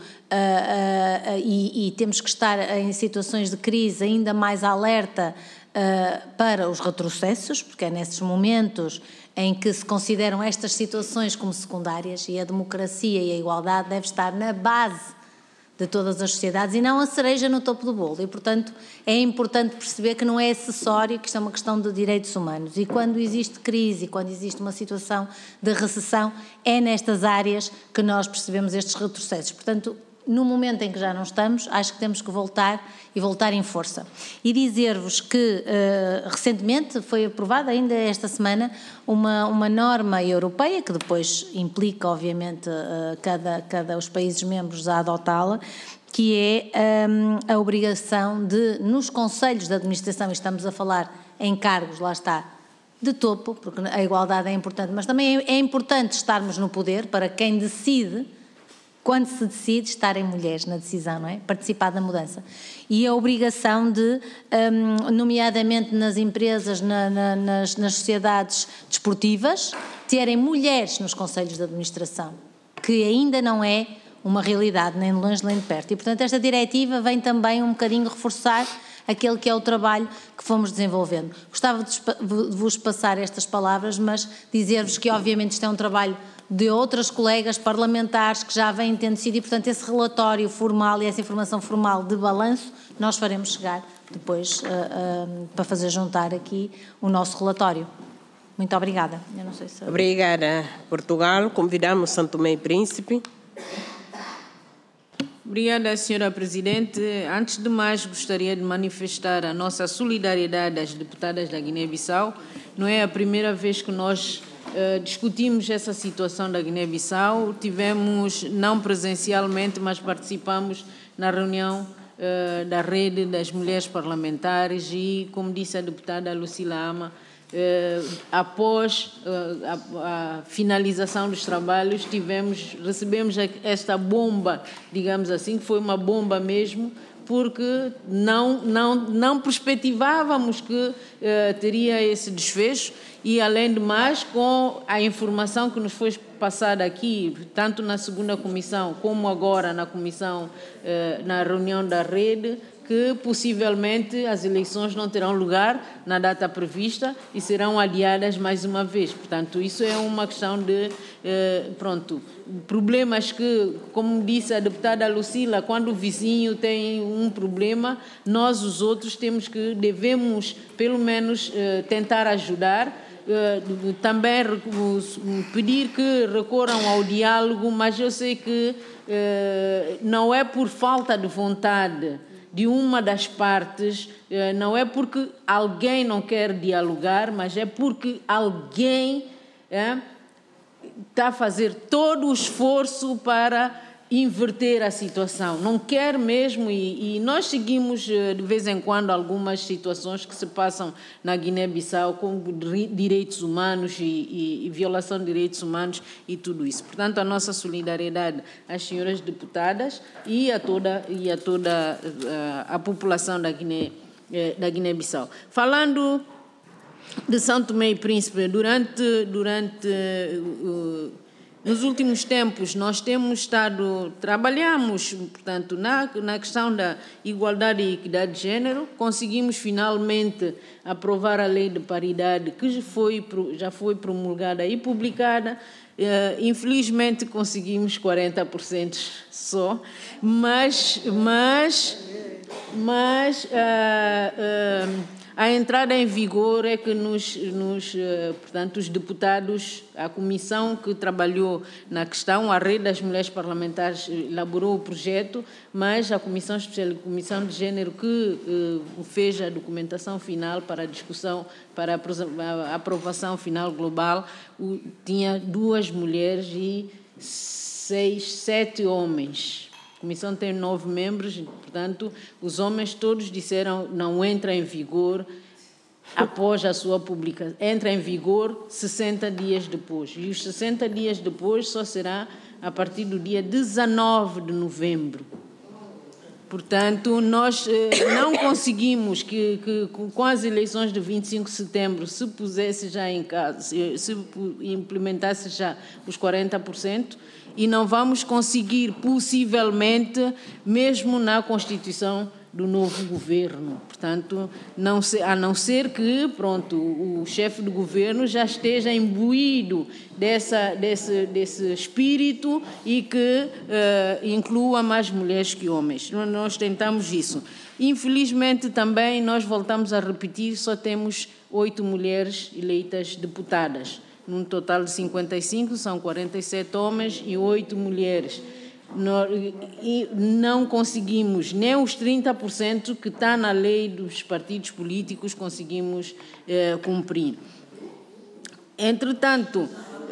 e temos que estar em situações de crise ainda mais alerta para os retrocessos, porque é nesses momentos em que se consideram estas situações como secundárias, e a democracia e a igualdade deve estar na base de todas as sociedades e não a cereja no topo do bolo, e portanto é importante perceber que não é acessório, que isto é uma questão de direitos humanos, e quando existe crise, quando existe uma situação de recessão, é nestas áreas que nós percebemos estes retrocessos. Portanto, no momento em que já não estamos, acho que temos que voltar e voltar em força. E dizer-vos que recentemente foi aprovada, ainda esta semana, uma norma europeia, que depois implica, obviamente, os países membros a adotá-la, que é a obrigação de, nos conselhos de administração, e estamos a falar em cargos, lá está, de topo, porque a igualdade é importante, mas também é importante estarmos no poder para quem decide. Quando se decide estarem mulheres na decisão, não é? Participar da mudança. E a obrigação de, nomeadamente nas empresas, nas sociedades desportivas, terem mulheres nos conselhos de administração, que ainda não é uma realidade, nem de longe nem de perto. E, portanto, esta diretiva vem também um bocadinho reforçar aquele que é o trabalho que fomos desenvolvendo. Gostava de vos passar estas palavras, mas dizer-vos que, obviamente, isto é um trabalho de outras colegas parlamentares que já vêm tendo sido, e portanto esse relatório formal e essa informação formal de balanço nós faremos chegar depois para fazer juntar aqui o nosso relatório. Muito obrigada. Eu não sei se... Obrigada, Portugal. Convidamos São Tomé e Príncipe. Obrigada, Sra. Presidente. Antes de mais, gostaria de manifestar a nossa solidariedade às deputadas da Guiné-Bissau. Não é a primeira vez que nós discutimos essa situação da Guiné-Bissau, tivemos, não presencialmente, mas participamos na reunião da Rede das Mulheres Parlamentares e, como disse a deputada Lucila Ama, após a finalização dos trabalhos, recebemos esta bomba, digamos assim, que foi uma bomba mesmo, porque não perspectivávamos que teria esse desfecho. E, além de mais, com a informação que nos foi passada aqui, tanto na segunda comissão como agora na comissão, na reunião da rede, que possivelmente as eleições não terão lugar na data prevista e serão adiadas mais uma vez. Portanto, isso é uma questão de, problemas que, como disse a deputada Lucila, quando o vizinho tem um problema, nós, os outros, devemos, pelo menos, tentar ajudar. Também pedir que recorram ao diálogo, mas eu sei que não é por falta de vontade de uma das partes, não é porque alguém não quer dialogar, mas é porque alguém está a fazer todo o esforço para inverter a situação, não quer mesmo, e nós seguimos de vez em quando algumas situações que se passam na Guiné-Bissau com direitos humanos e violação de direitos humanos e tudo isso. Portanto, a nossa solidariedade às senhoras deputadas e a toda a população da Guiné-Bissau. Falando de São Tomé e Príncipe, nos últimos tempos, nós trabalhamos, portanto, na questão da igualdade e equidade de género, conseguimos finalmente aprovar a lei de paridade que já foi promulgada e publicada. Infelizmente conseguimos 40% só, mas A entrada em vigor é que portanto, os deputados, a comissão que trabalhou na questão, a Rede das Mulheres Parlamentares elaborou o projeto, mas a Comissão Especial, a Comissão de Gênero que fez a documentação final para a discussão, para a aprovação final global, tinha 2 mulheres e 7 homens. A comissão tem 9 membros, portanto, os homens todos disseram não entra em vigor após a sua publicação. Entra em vigor 60 dias depois. E os 60 dias depois só será a partir do dia 19 de novembro. Portanto, nós não conseguimos que com as eleições de 25 de setembro se pusesse já em casa, se implementasse já os 40%, e não vamos conseguir, possivelmente, mesmo na Constituição do novo governo. Portanto, a não ser que, pronto, o chefe do governo já esteja imbuído desse espírito e que inclua mais mulheres que homens. Nós tentamos isso. Infelizmente, também, nós voltamos a repetir, só temos 8 mulheres eleitas deputadas. Num total de 55, são 47 homens e 8 mulheres. E não conseguimos nem os 30% que está na lei dos partidos políticos conseguimos cumprir. Entretanto,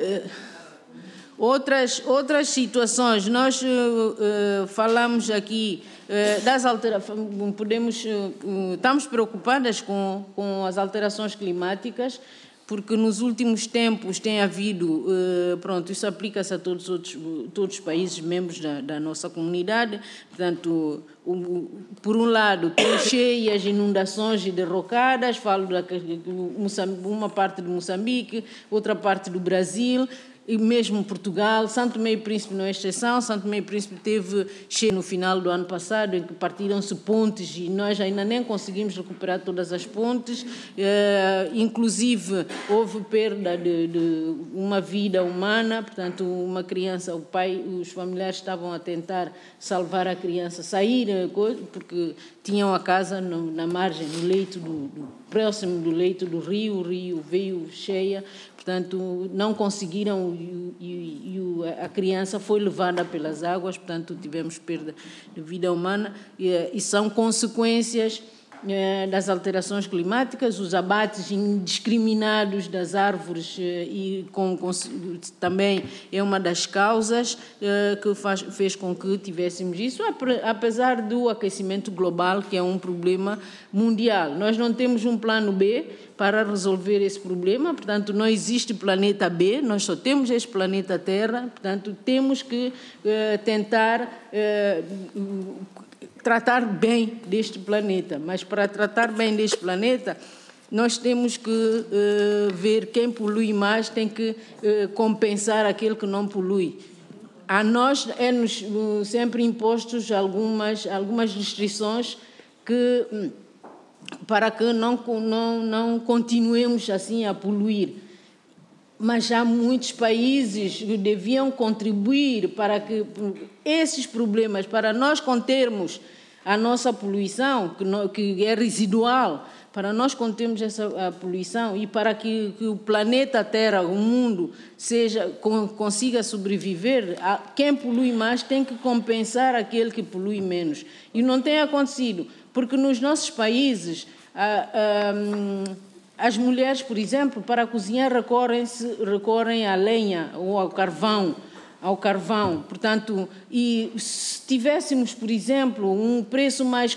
outras situações, nós falamos aqui das alterações, estamos preocupadas com as alterações climáticas, porque nos últimos tempos tem havido, isso aplica-se a todos os países membros da nossa comunidade, portanto, por um lado, tem cheias, inundações e derrocadas, falo uma parte de Moçambique, outra parte do Brasil, e mesmo Portugal. Santo Tomé e Príncipe não é exceção. Santo Tomé e Príncipe teve cheio no final do ano passado, em que partiram-se pontes e nós ainda nem conseguimos recuperar todas as pontes. Inclusive, houve perda de uma vida humana, portanto, uma criança, o pai, os familiares estavam a tentar salvar a criança, sair, porque tinham a casa na margem, no leito próximo do leito do rio, o rio veio cheia. Portanto, não conseguiram e a criança foi levada pelas águas, portanto, tivemos perda de vida humana e são consequências das alterações climáticas, os abates indiscriminados das árvores e também é uma das causas que fez com que tivéssemos isso, apesar do aquecimento global, que é um problema mundial. Nós não temos um plano B para resolver esse problema, portanto, não existe planeta B, nós só temos este planeta Terra, portanto, temos que tentar tratar bem deste planeta, mas para tratar bem deste planeta, nós temos que ver quem polui mais, tem que compensar aquele que não polui. A nós é-nos sempre impostos algumas restrições para que não continuemos assim a poluir. Mas há muitos países que deviam contribuir para que esses problemas, para nós contermos a nossa poluição, que é residual, para nós contermos essa poluição e para que o planeta Terra, o mundo, consiga sobreviver, quem polui mais tem que compensar aquele que polui menos. E não tem acontecido, porque nos nossos países as mulheres, por exemplo, para cozinhar recorrem à lenha ou ao carvão. Portanto, e se tivéssemos, por exemplo, um preço mais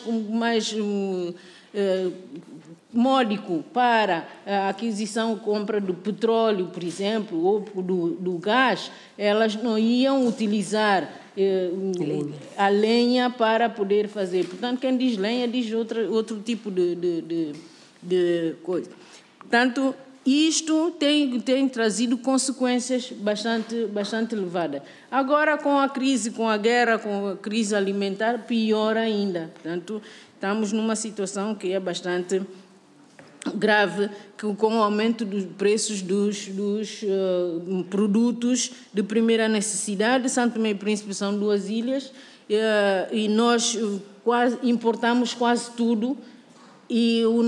módico para a aquisição e compra do petróleo, por exemplo, ou do gás, elas não iam utilizar a lenha para poder fazer. Portanto, quem diz lenha diz outro tipo de coisa. Portanto, isto tem trazido consequências bastante elevadas. Agora, com a crise, com a guerra, com a crise alimentar, pior ainda. Portanto, estamos numa situação que é bastante grave, com o aumento dos preços dos produtos de primeira necessidade. Santo Tomé e Príncipe são 2 ilhas e nós importamos quase tudo E o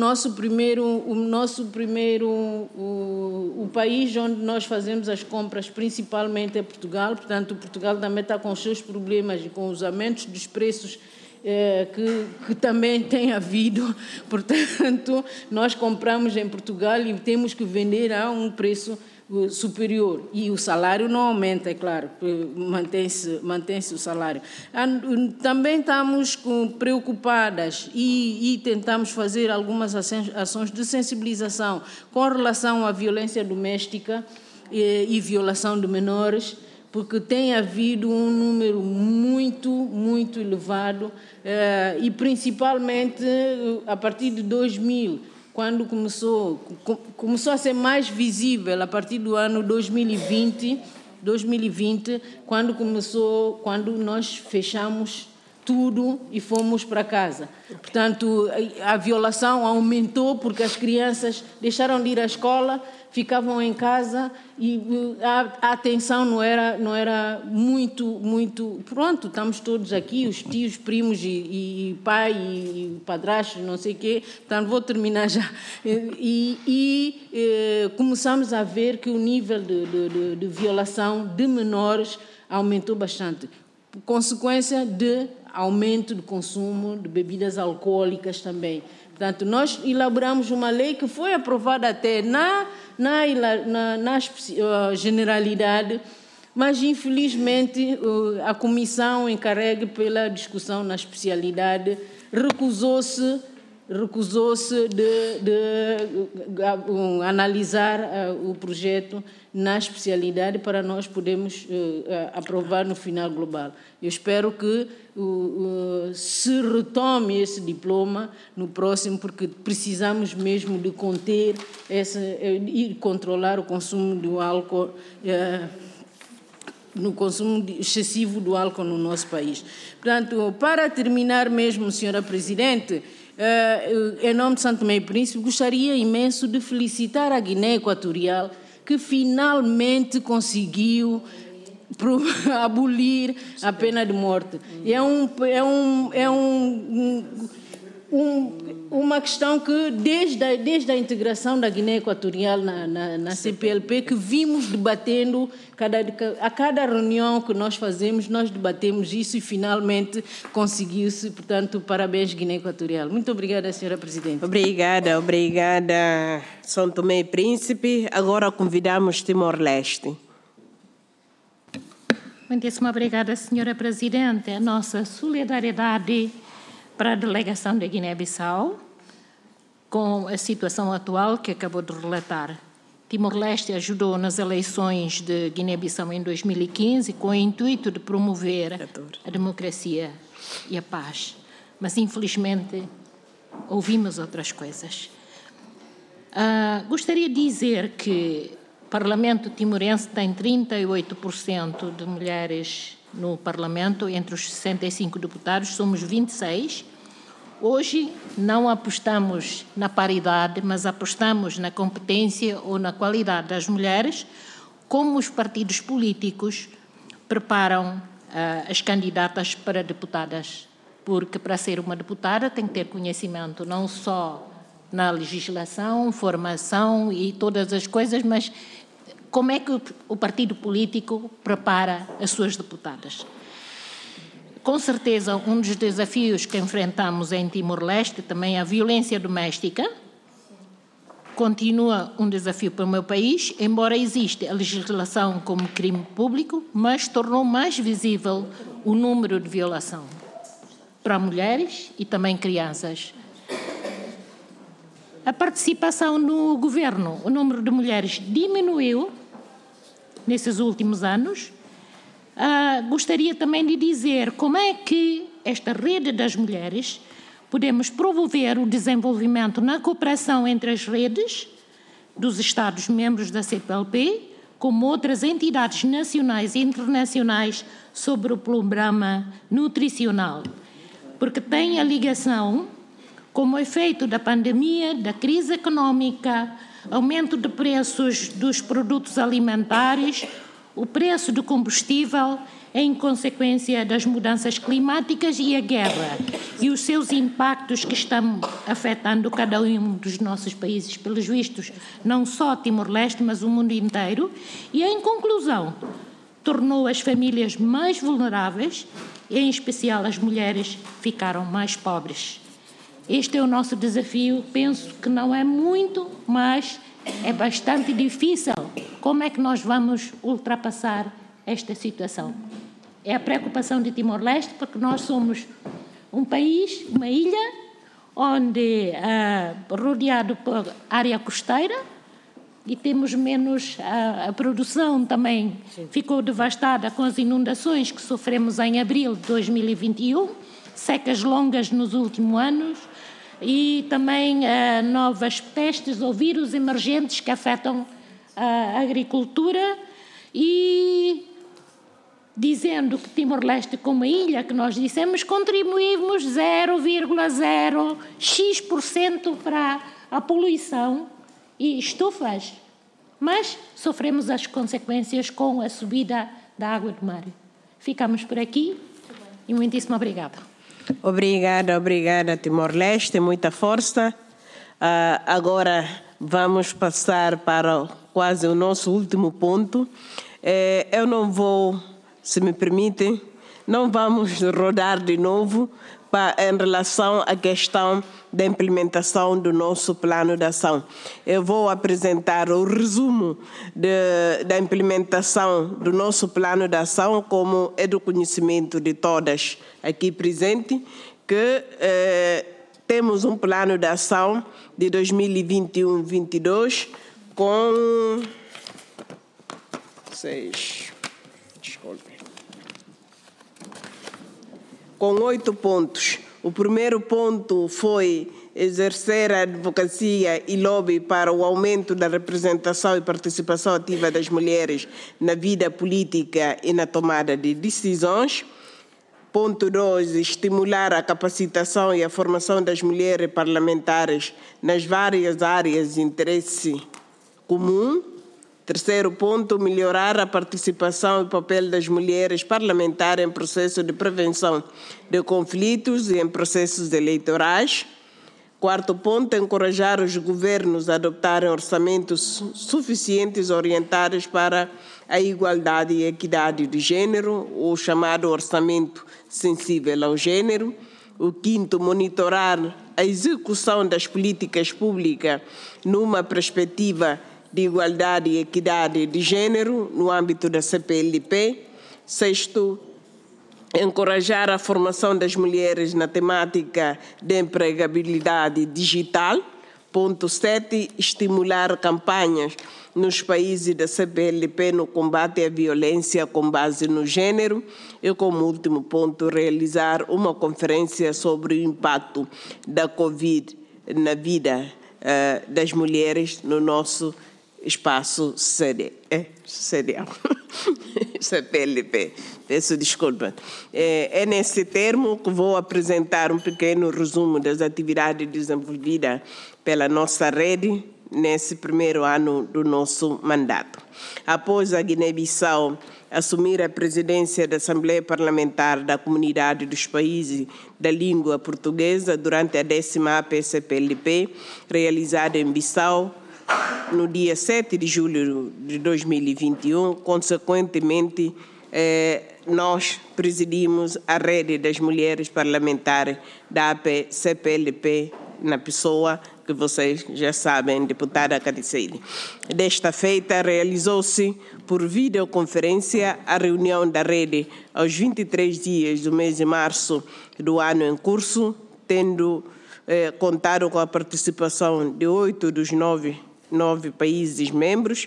país onde nós fazemos as compras principalmente é Portugal. Portanto, Portugal também está com os seus problemas e com os aumentos dos preços que também tem havido. Portanto, nós compramos em Portugal e temos que vender a um preço superior. E o salário não aumenta, é claro, mantém-se o salário. Também estamos preocupadas e tentamos fazer algumas ações de sensibilização com relação à violência doméstica e violação de menores, porque tem havido um número muito elevado, e principalmente a partir de 2000, quando começou a ser mais visível, a partir do ano 2020, quando nós fechamos tudo e fomos para casa. Portanto, a violação aumentou porque as crianças deixaram de ir à escola, ficavam em casa e a atenção não era muito... Pronto, estamos todos aqui, os tios, primos e pai e padrasto, não sei o quê. Portanto, vou terminar já. Começamos a ver que o nível de violação de menores aumentou bastante. Consequência de aumento do consumo de bebidas alcoólicas também. Portanto, nós elaboramos uma lei que foi aprovada até na generalidade, mas, infelizmente, a comissão encarregue pela discussão na especialidade recusou-se de analisar o projeto na especialidade para nós podermos aprovar no final global. Eu espero que se retome esse diploma no próximo, porque precisamos mesmo de conter e controlar o consumo do álcool, no consumo excessivo do álcool no nosso país. Portanto, para terminar mesmo, Senhora Presidente, em nome de Santo Tomé e Príncipe, gostaria imenso de felicitar a Guiné Equatorial, que finalmente conseguiu abolir a pena de morte. Uma questão que, desde a integração da Guiné Equatorial na CPLP, que vimos debatendo, a cada reunião que nós fazemos, nós debatemos isso e finalmente conseguiu-se. Portanto, parabéns, Guiné Equatorial. Muito obrigada, Senhora Presidente. Obrigada, São Tomé e Príncipe. Agora convidamos Timor-Leste. Muitíssimo obrigada, Senhora Presidente. A nossa solidariedade para a delegação da Guiné-Bissau com a situação atual que acabou de relatar. Timor-Leste ajudou nas eleições de Guiné-Bissau em 2015 com o intuito de promover a democracia e a paz. Mas, infelizmente, ouvimos outras coisas. Gostaria de dizer que o Parlamento timorense tem 38% de mulheres no Parlamento, entre os 65 deputados, somos 26. Hoje não apostamos na paridade, mas apostamos na competência ou na qualidade das mulheres, como os partidos políticos preparam as candidatas para deputadas. Porque para ser uma deputada tem que ter conhecimento não só na legislação, formação e todas as coisas, mas como é que o partido político prepara as suas deputadas. Com certeza, um dos desafios que enfrentamos em Timor-Leste também é a violência doméstica. Continua um desafio para o meu país, embora exista a legislação como crime público, mas tornou mais visível o número de violação para mulheres e também crianças. A participação no governo, o número de mulheres diminuiu nesses últimos anos. Gostaria também de dizer como é que esta rede das mulheres podemos promover o desenvolvimento na cooperação entre as redes dos Estados-membros da CPLP, como outras entidades nacionais e internacionais sobre o programa nutricional, porque tem a ligação como efeito da pandemia, da crise económica, aumento de preços dos produtos alimentares, o preço do combustível em consequência das mudanças climáticas e a guerra e os seus impactos que estão afetando cada um dos nossos países, pelos vistos, não só Timor-Leste, mas o mundo inteiro. E, em conclusão, tornou as famílias mais vulneráveis e, em especial, as mulheres ficaram mais pobres. Este é o nosso desafio. Penso que não é muito, mas é bastante difícil. Como é que nós vamos ultrapassar esta situação? É a preocupação de Timor-Leste, porque nós somos um país, uma ilha, onde rodeado por área costeira, e temos menos, a produção também ficou devastada com as inundações que sofremos em abril de 2021, secas longas nos últimos anos, e também novas pestes ou vírus emergentes que afetam a agricultura, e dizendo que Timor-Leste, como ilha, que nós dissemos, contribuímos 0,0x% para a poluição e estufas, mas sofremos as consequências com a subida da água do mar. Ficamos por aqui e muitíssimo obrigada. Obrigada, Timor-Leste, muita força. Agora vamos passar para quase o nosso último ponto. Eu não vou, se me permitem, não vamos rodar de novo em relação à questão da implementação do nosso plano de ação. Eu vou apresentar o resumo da implementação do nosso plano de ação, como é do conhecimento de todas aqui presentes, que temos um plano de ação de 2021-22 com 8 pontos. O primeiro ponto foi exercer a advocacia e lobby para o aumento da representação e participação ativa das mulheres na vida política e na tomada de decisões. Ponto 2, estimular a capacitação e a formação das mulheres parlamentares nas várias áreas de interesse comum. Terceiro ponto, melhorar a participação e papel das mulheres parlamentares em processo de prevenção de conflitos e em processos eleitorais. Quarto ponto, encorajar os governos a adotarem orçamentos suficientes orientados para a igualdade e equidade de gênero, o chamado orçamento sensível ao gênero. O quinto, monitorar a execução das políticas públicas numa perspectiva de igualdade e equidade de gênero no âmbito da CPLP. Sexto, encorajar a formação das mulheres na temática de empregabilidade digital. Ponto 7, estimular campanhas nos países da CPLP no combate à violência com base no gênero. E, como último ponto, realizar uma conferência sobre o impacto da Covid na vida das mulheres no nosso espaço CPLP. Peço desculpa. É nesse termo que vou apresentar um pequeno resumo das atividades desenvolvidas pela nossa rede nesse primeiro ano do nosso mandato. Após a Guiné-Bissau assumir a presidência da Assembleia Parlamentar da Comunidade dos Países da Língua Portuguesa durante a 10ª APCPLP, realizada em Bissau, no dia 7 de julho de 2021, consequentemente, nós presidimos a rede das mulheres parlamentares da APCPLP, na pessoa que vocês já sabem, deputada Caticeide. Desta feita, realizou-se por videoconferência a reunião da rede aos 23 dias do mês de março do ano em curso, tendo contado com a participação de 8 dos 9 países membros.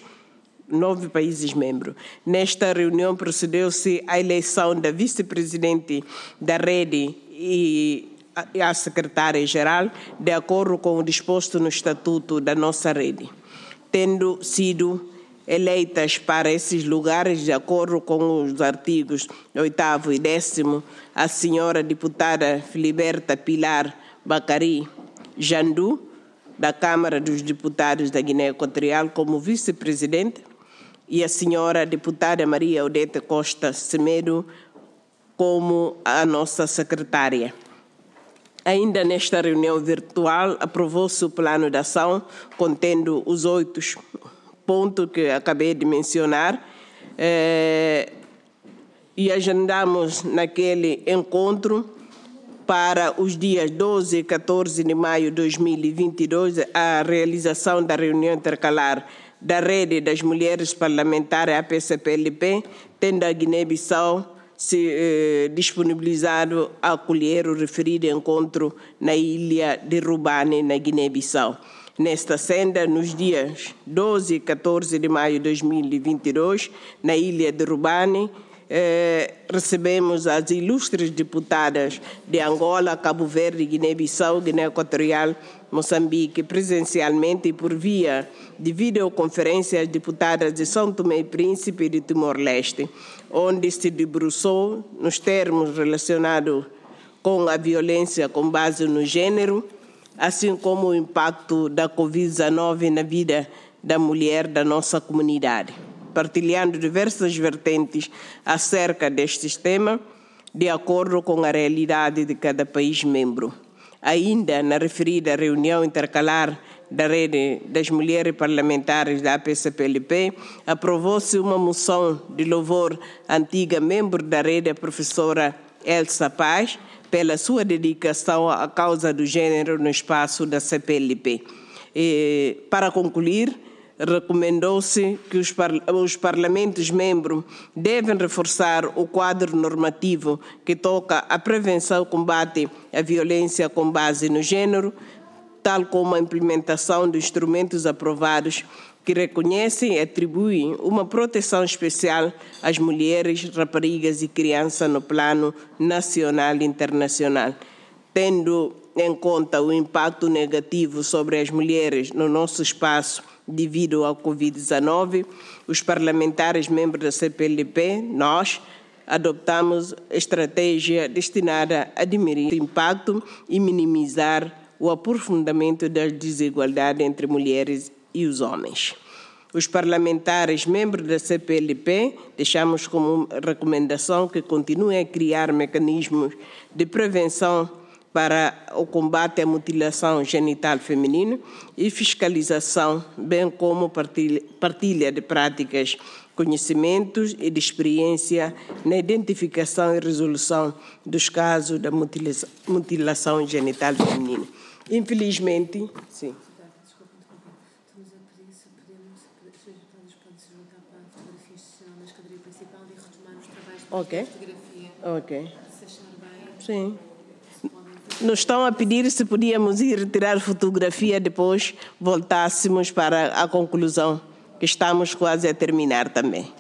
Nesta reunião procedeu-se à eleição da vice-presidente da rede e a secretária-geral, de acordo com o disposto no estatuto da nossa rede, tendo sido eleitas para esses lugares, de acordo com os artigos 8º e 10º, a senhora deputada Filiberta Pilar Bacari Jandu, da Câmara dos Deputados da Guiné Equatorial, como vice-presidente, e a senhora deputada Maria Odete Costa Semedo como a nossa secretária. Ainda nesta reunião virtual, aprovou-se o plano de ação contendo os 8 pontos que acabei de mencionar e agendamos naquele encontro para os dias 12 e 14 de maio de 2022 a realização da reunião intercalar da Rede das Mulheres Parlamentares APCPLP, tendo a Guiné-Bissau se disponibilizado a acolher o referido encontro na ilha de Rubani, na Guiné-Bissau. Nesta senda, nos dias 12 e 14 de maio de 2022, na ilha de Rubani, recebemos as ilustres deputadas de Angola, Cabo Verde, Guiné-Bissau, Guiné Equatorial, Moçambique, presencialmente e por via de videoconferência as deputadas de São Tomé e Príncipe e de Timor-Leste, onde se debruçou nos termos relacionados com a violência com base no gênero, assim como o impacto da Covid-19 na vida da mulher da nossa comunidade, partilhando diversas vertentes acerca destes temas, de acordo com a realidade de cada país membro. Ainda na referida reunião intercalar da Rede das Mulheres Parlamentares da APCPLP, aprovou-se uma moção de louvor à antiga membro da rede, a professora Elsa Paz, pela sua dedicação à causa do gênero no espaço da CPLP. Para concluir, recomendou-se que os parlamentos membros devem reforçar o quadro normativo que toca à prevenção e combate à violência com base no gênero, tal como a implementação de instrumentos aprovados que reconhecem e atribuem uma proteção especial às mulheres, raparigas e crianças no plano nacional e internacional, tendo em conta o impacto negativo sobre as mulheres no nosso espaço devido ao Covid-19, os parlamentares membros da CPLP, nós, adotamos estratégia destinada a diminuir o impacto e minimizar o aprofundamento das desigualdades entre mulheres e os homens. Os parlamentares membros da CPLP deixamos como recomendação que continuem a criar mecanismos de prevenção para o combate à mutilação genital feminina e fiscalização, bem como partilha de práticas, conhecimentos e de experiência na identificação e resolução dos casos da mutilação genital feminina. Infelizmente, sim. Ok. Sim. Nos estão a pedir se podíamos ir retirar fotografia, depois voltássemos para a conclusão, que estamos quase a terminar também.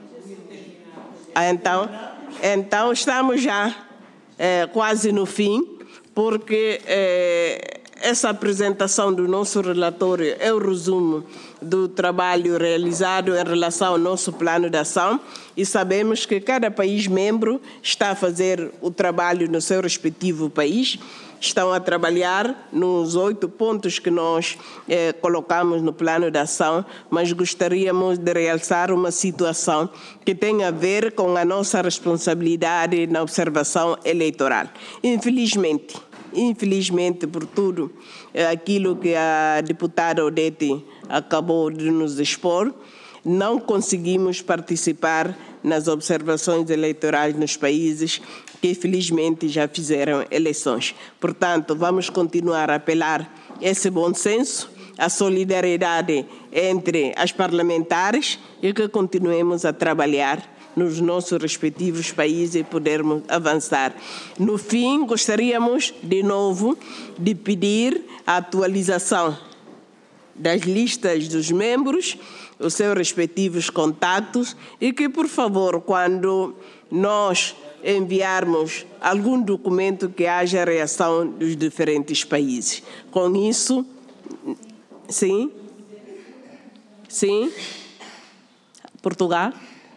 Então estamos já quase no fim, porque essa apresentação do nosso relatório é o resumo do trabalho realizado em relação ao nosso plano de ação e sabemos que cada país membro está a fazer o trabalho no seu respectivo país, estão a trabalhar nos 8 pontos que nós colocamos no plano de ação, mas gostaríamos de realçar uma situação que tem a ver com a nossa responsabilidade na observação eleitoral. Infelizmente, por tudo aquilo que a deputada Odete acabou de nos expor, não conseguimos participar nas observações eleitorais nos países que, felizmente, já fizeram eleições. Portanto, vamos continuar a apelar esse bom senso, a solidariedade entre as parlamentares e que continuemos a trabalhar nos nossos respectivos países e podermos avançar. No fim, gostaríamos, de novo, de pedir a atualização das listas dos membros, os seus respectivos contatos e que, por favor, quando nós enviarmos algum documento, que haja reação dos diferentes países. Com isso, sim? Sim? Portugal?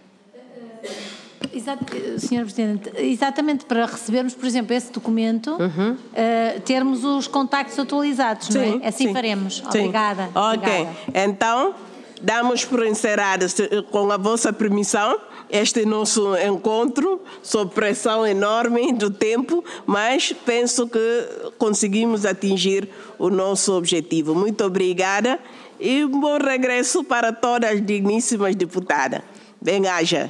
Senhor Presidente, exatamente para recebermos, por exemplo, esse documento, termos os contactos atualizados, sim, não é? Assim sim, faremos. Sim. Obrigada. Ok. Obrigada. Então, damos por encerrado, com a vossa permissão, este nosso encontro, sob pressão enorme do tempo, mas penso que conseguimos atingir o nosso objetivo. Muito obrigada e um bom regresso para todas as digníssimas deputadas. Bem-haja.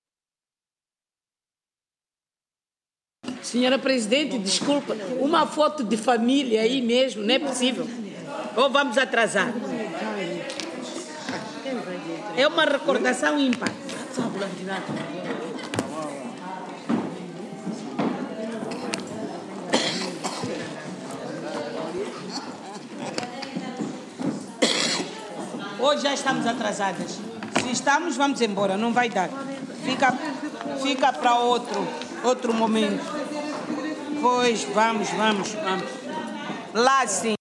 Senhora Presidente, desculpa, uma foto de família aí mesmo, não é possível? Ou vamos atrasar? É uma recordação ímpar. Hoje já estamos atrasadas. Se estamos, vamos embora, não vai dar. Fica para outro momento. Pois, vamos. Lá sim.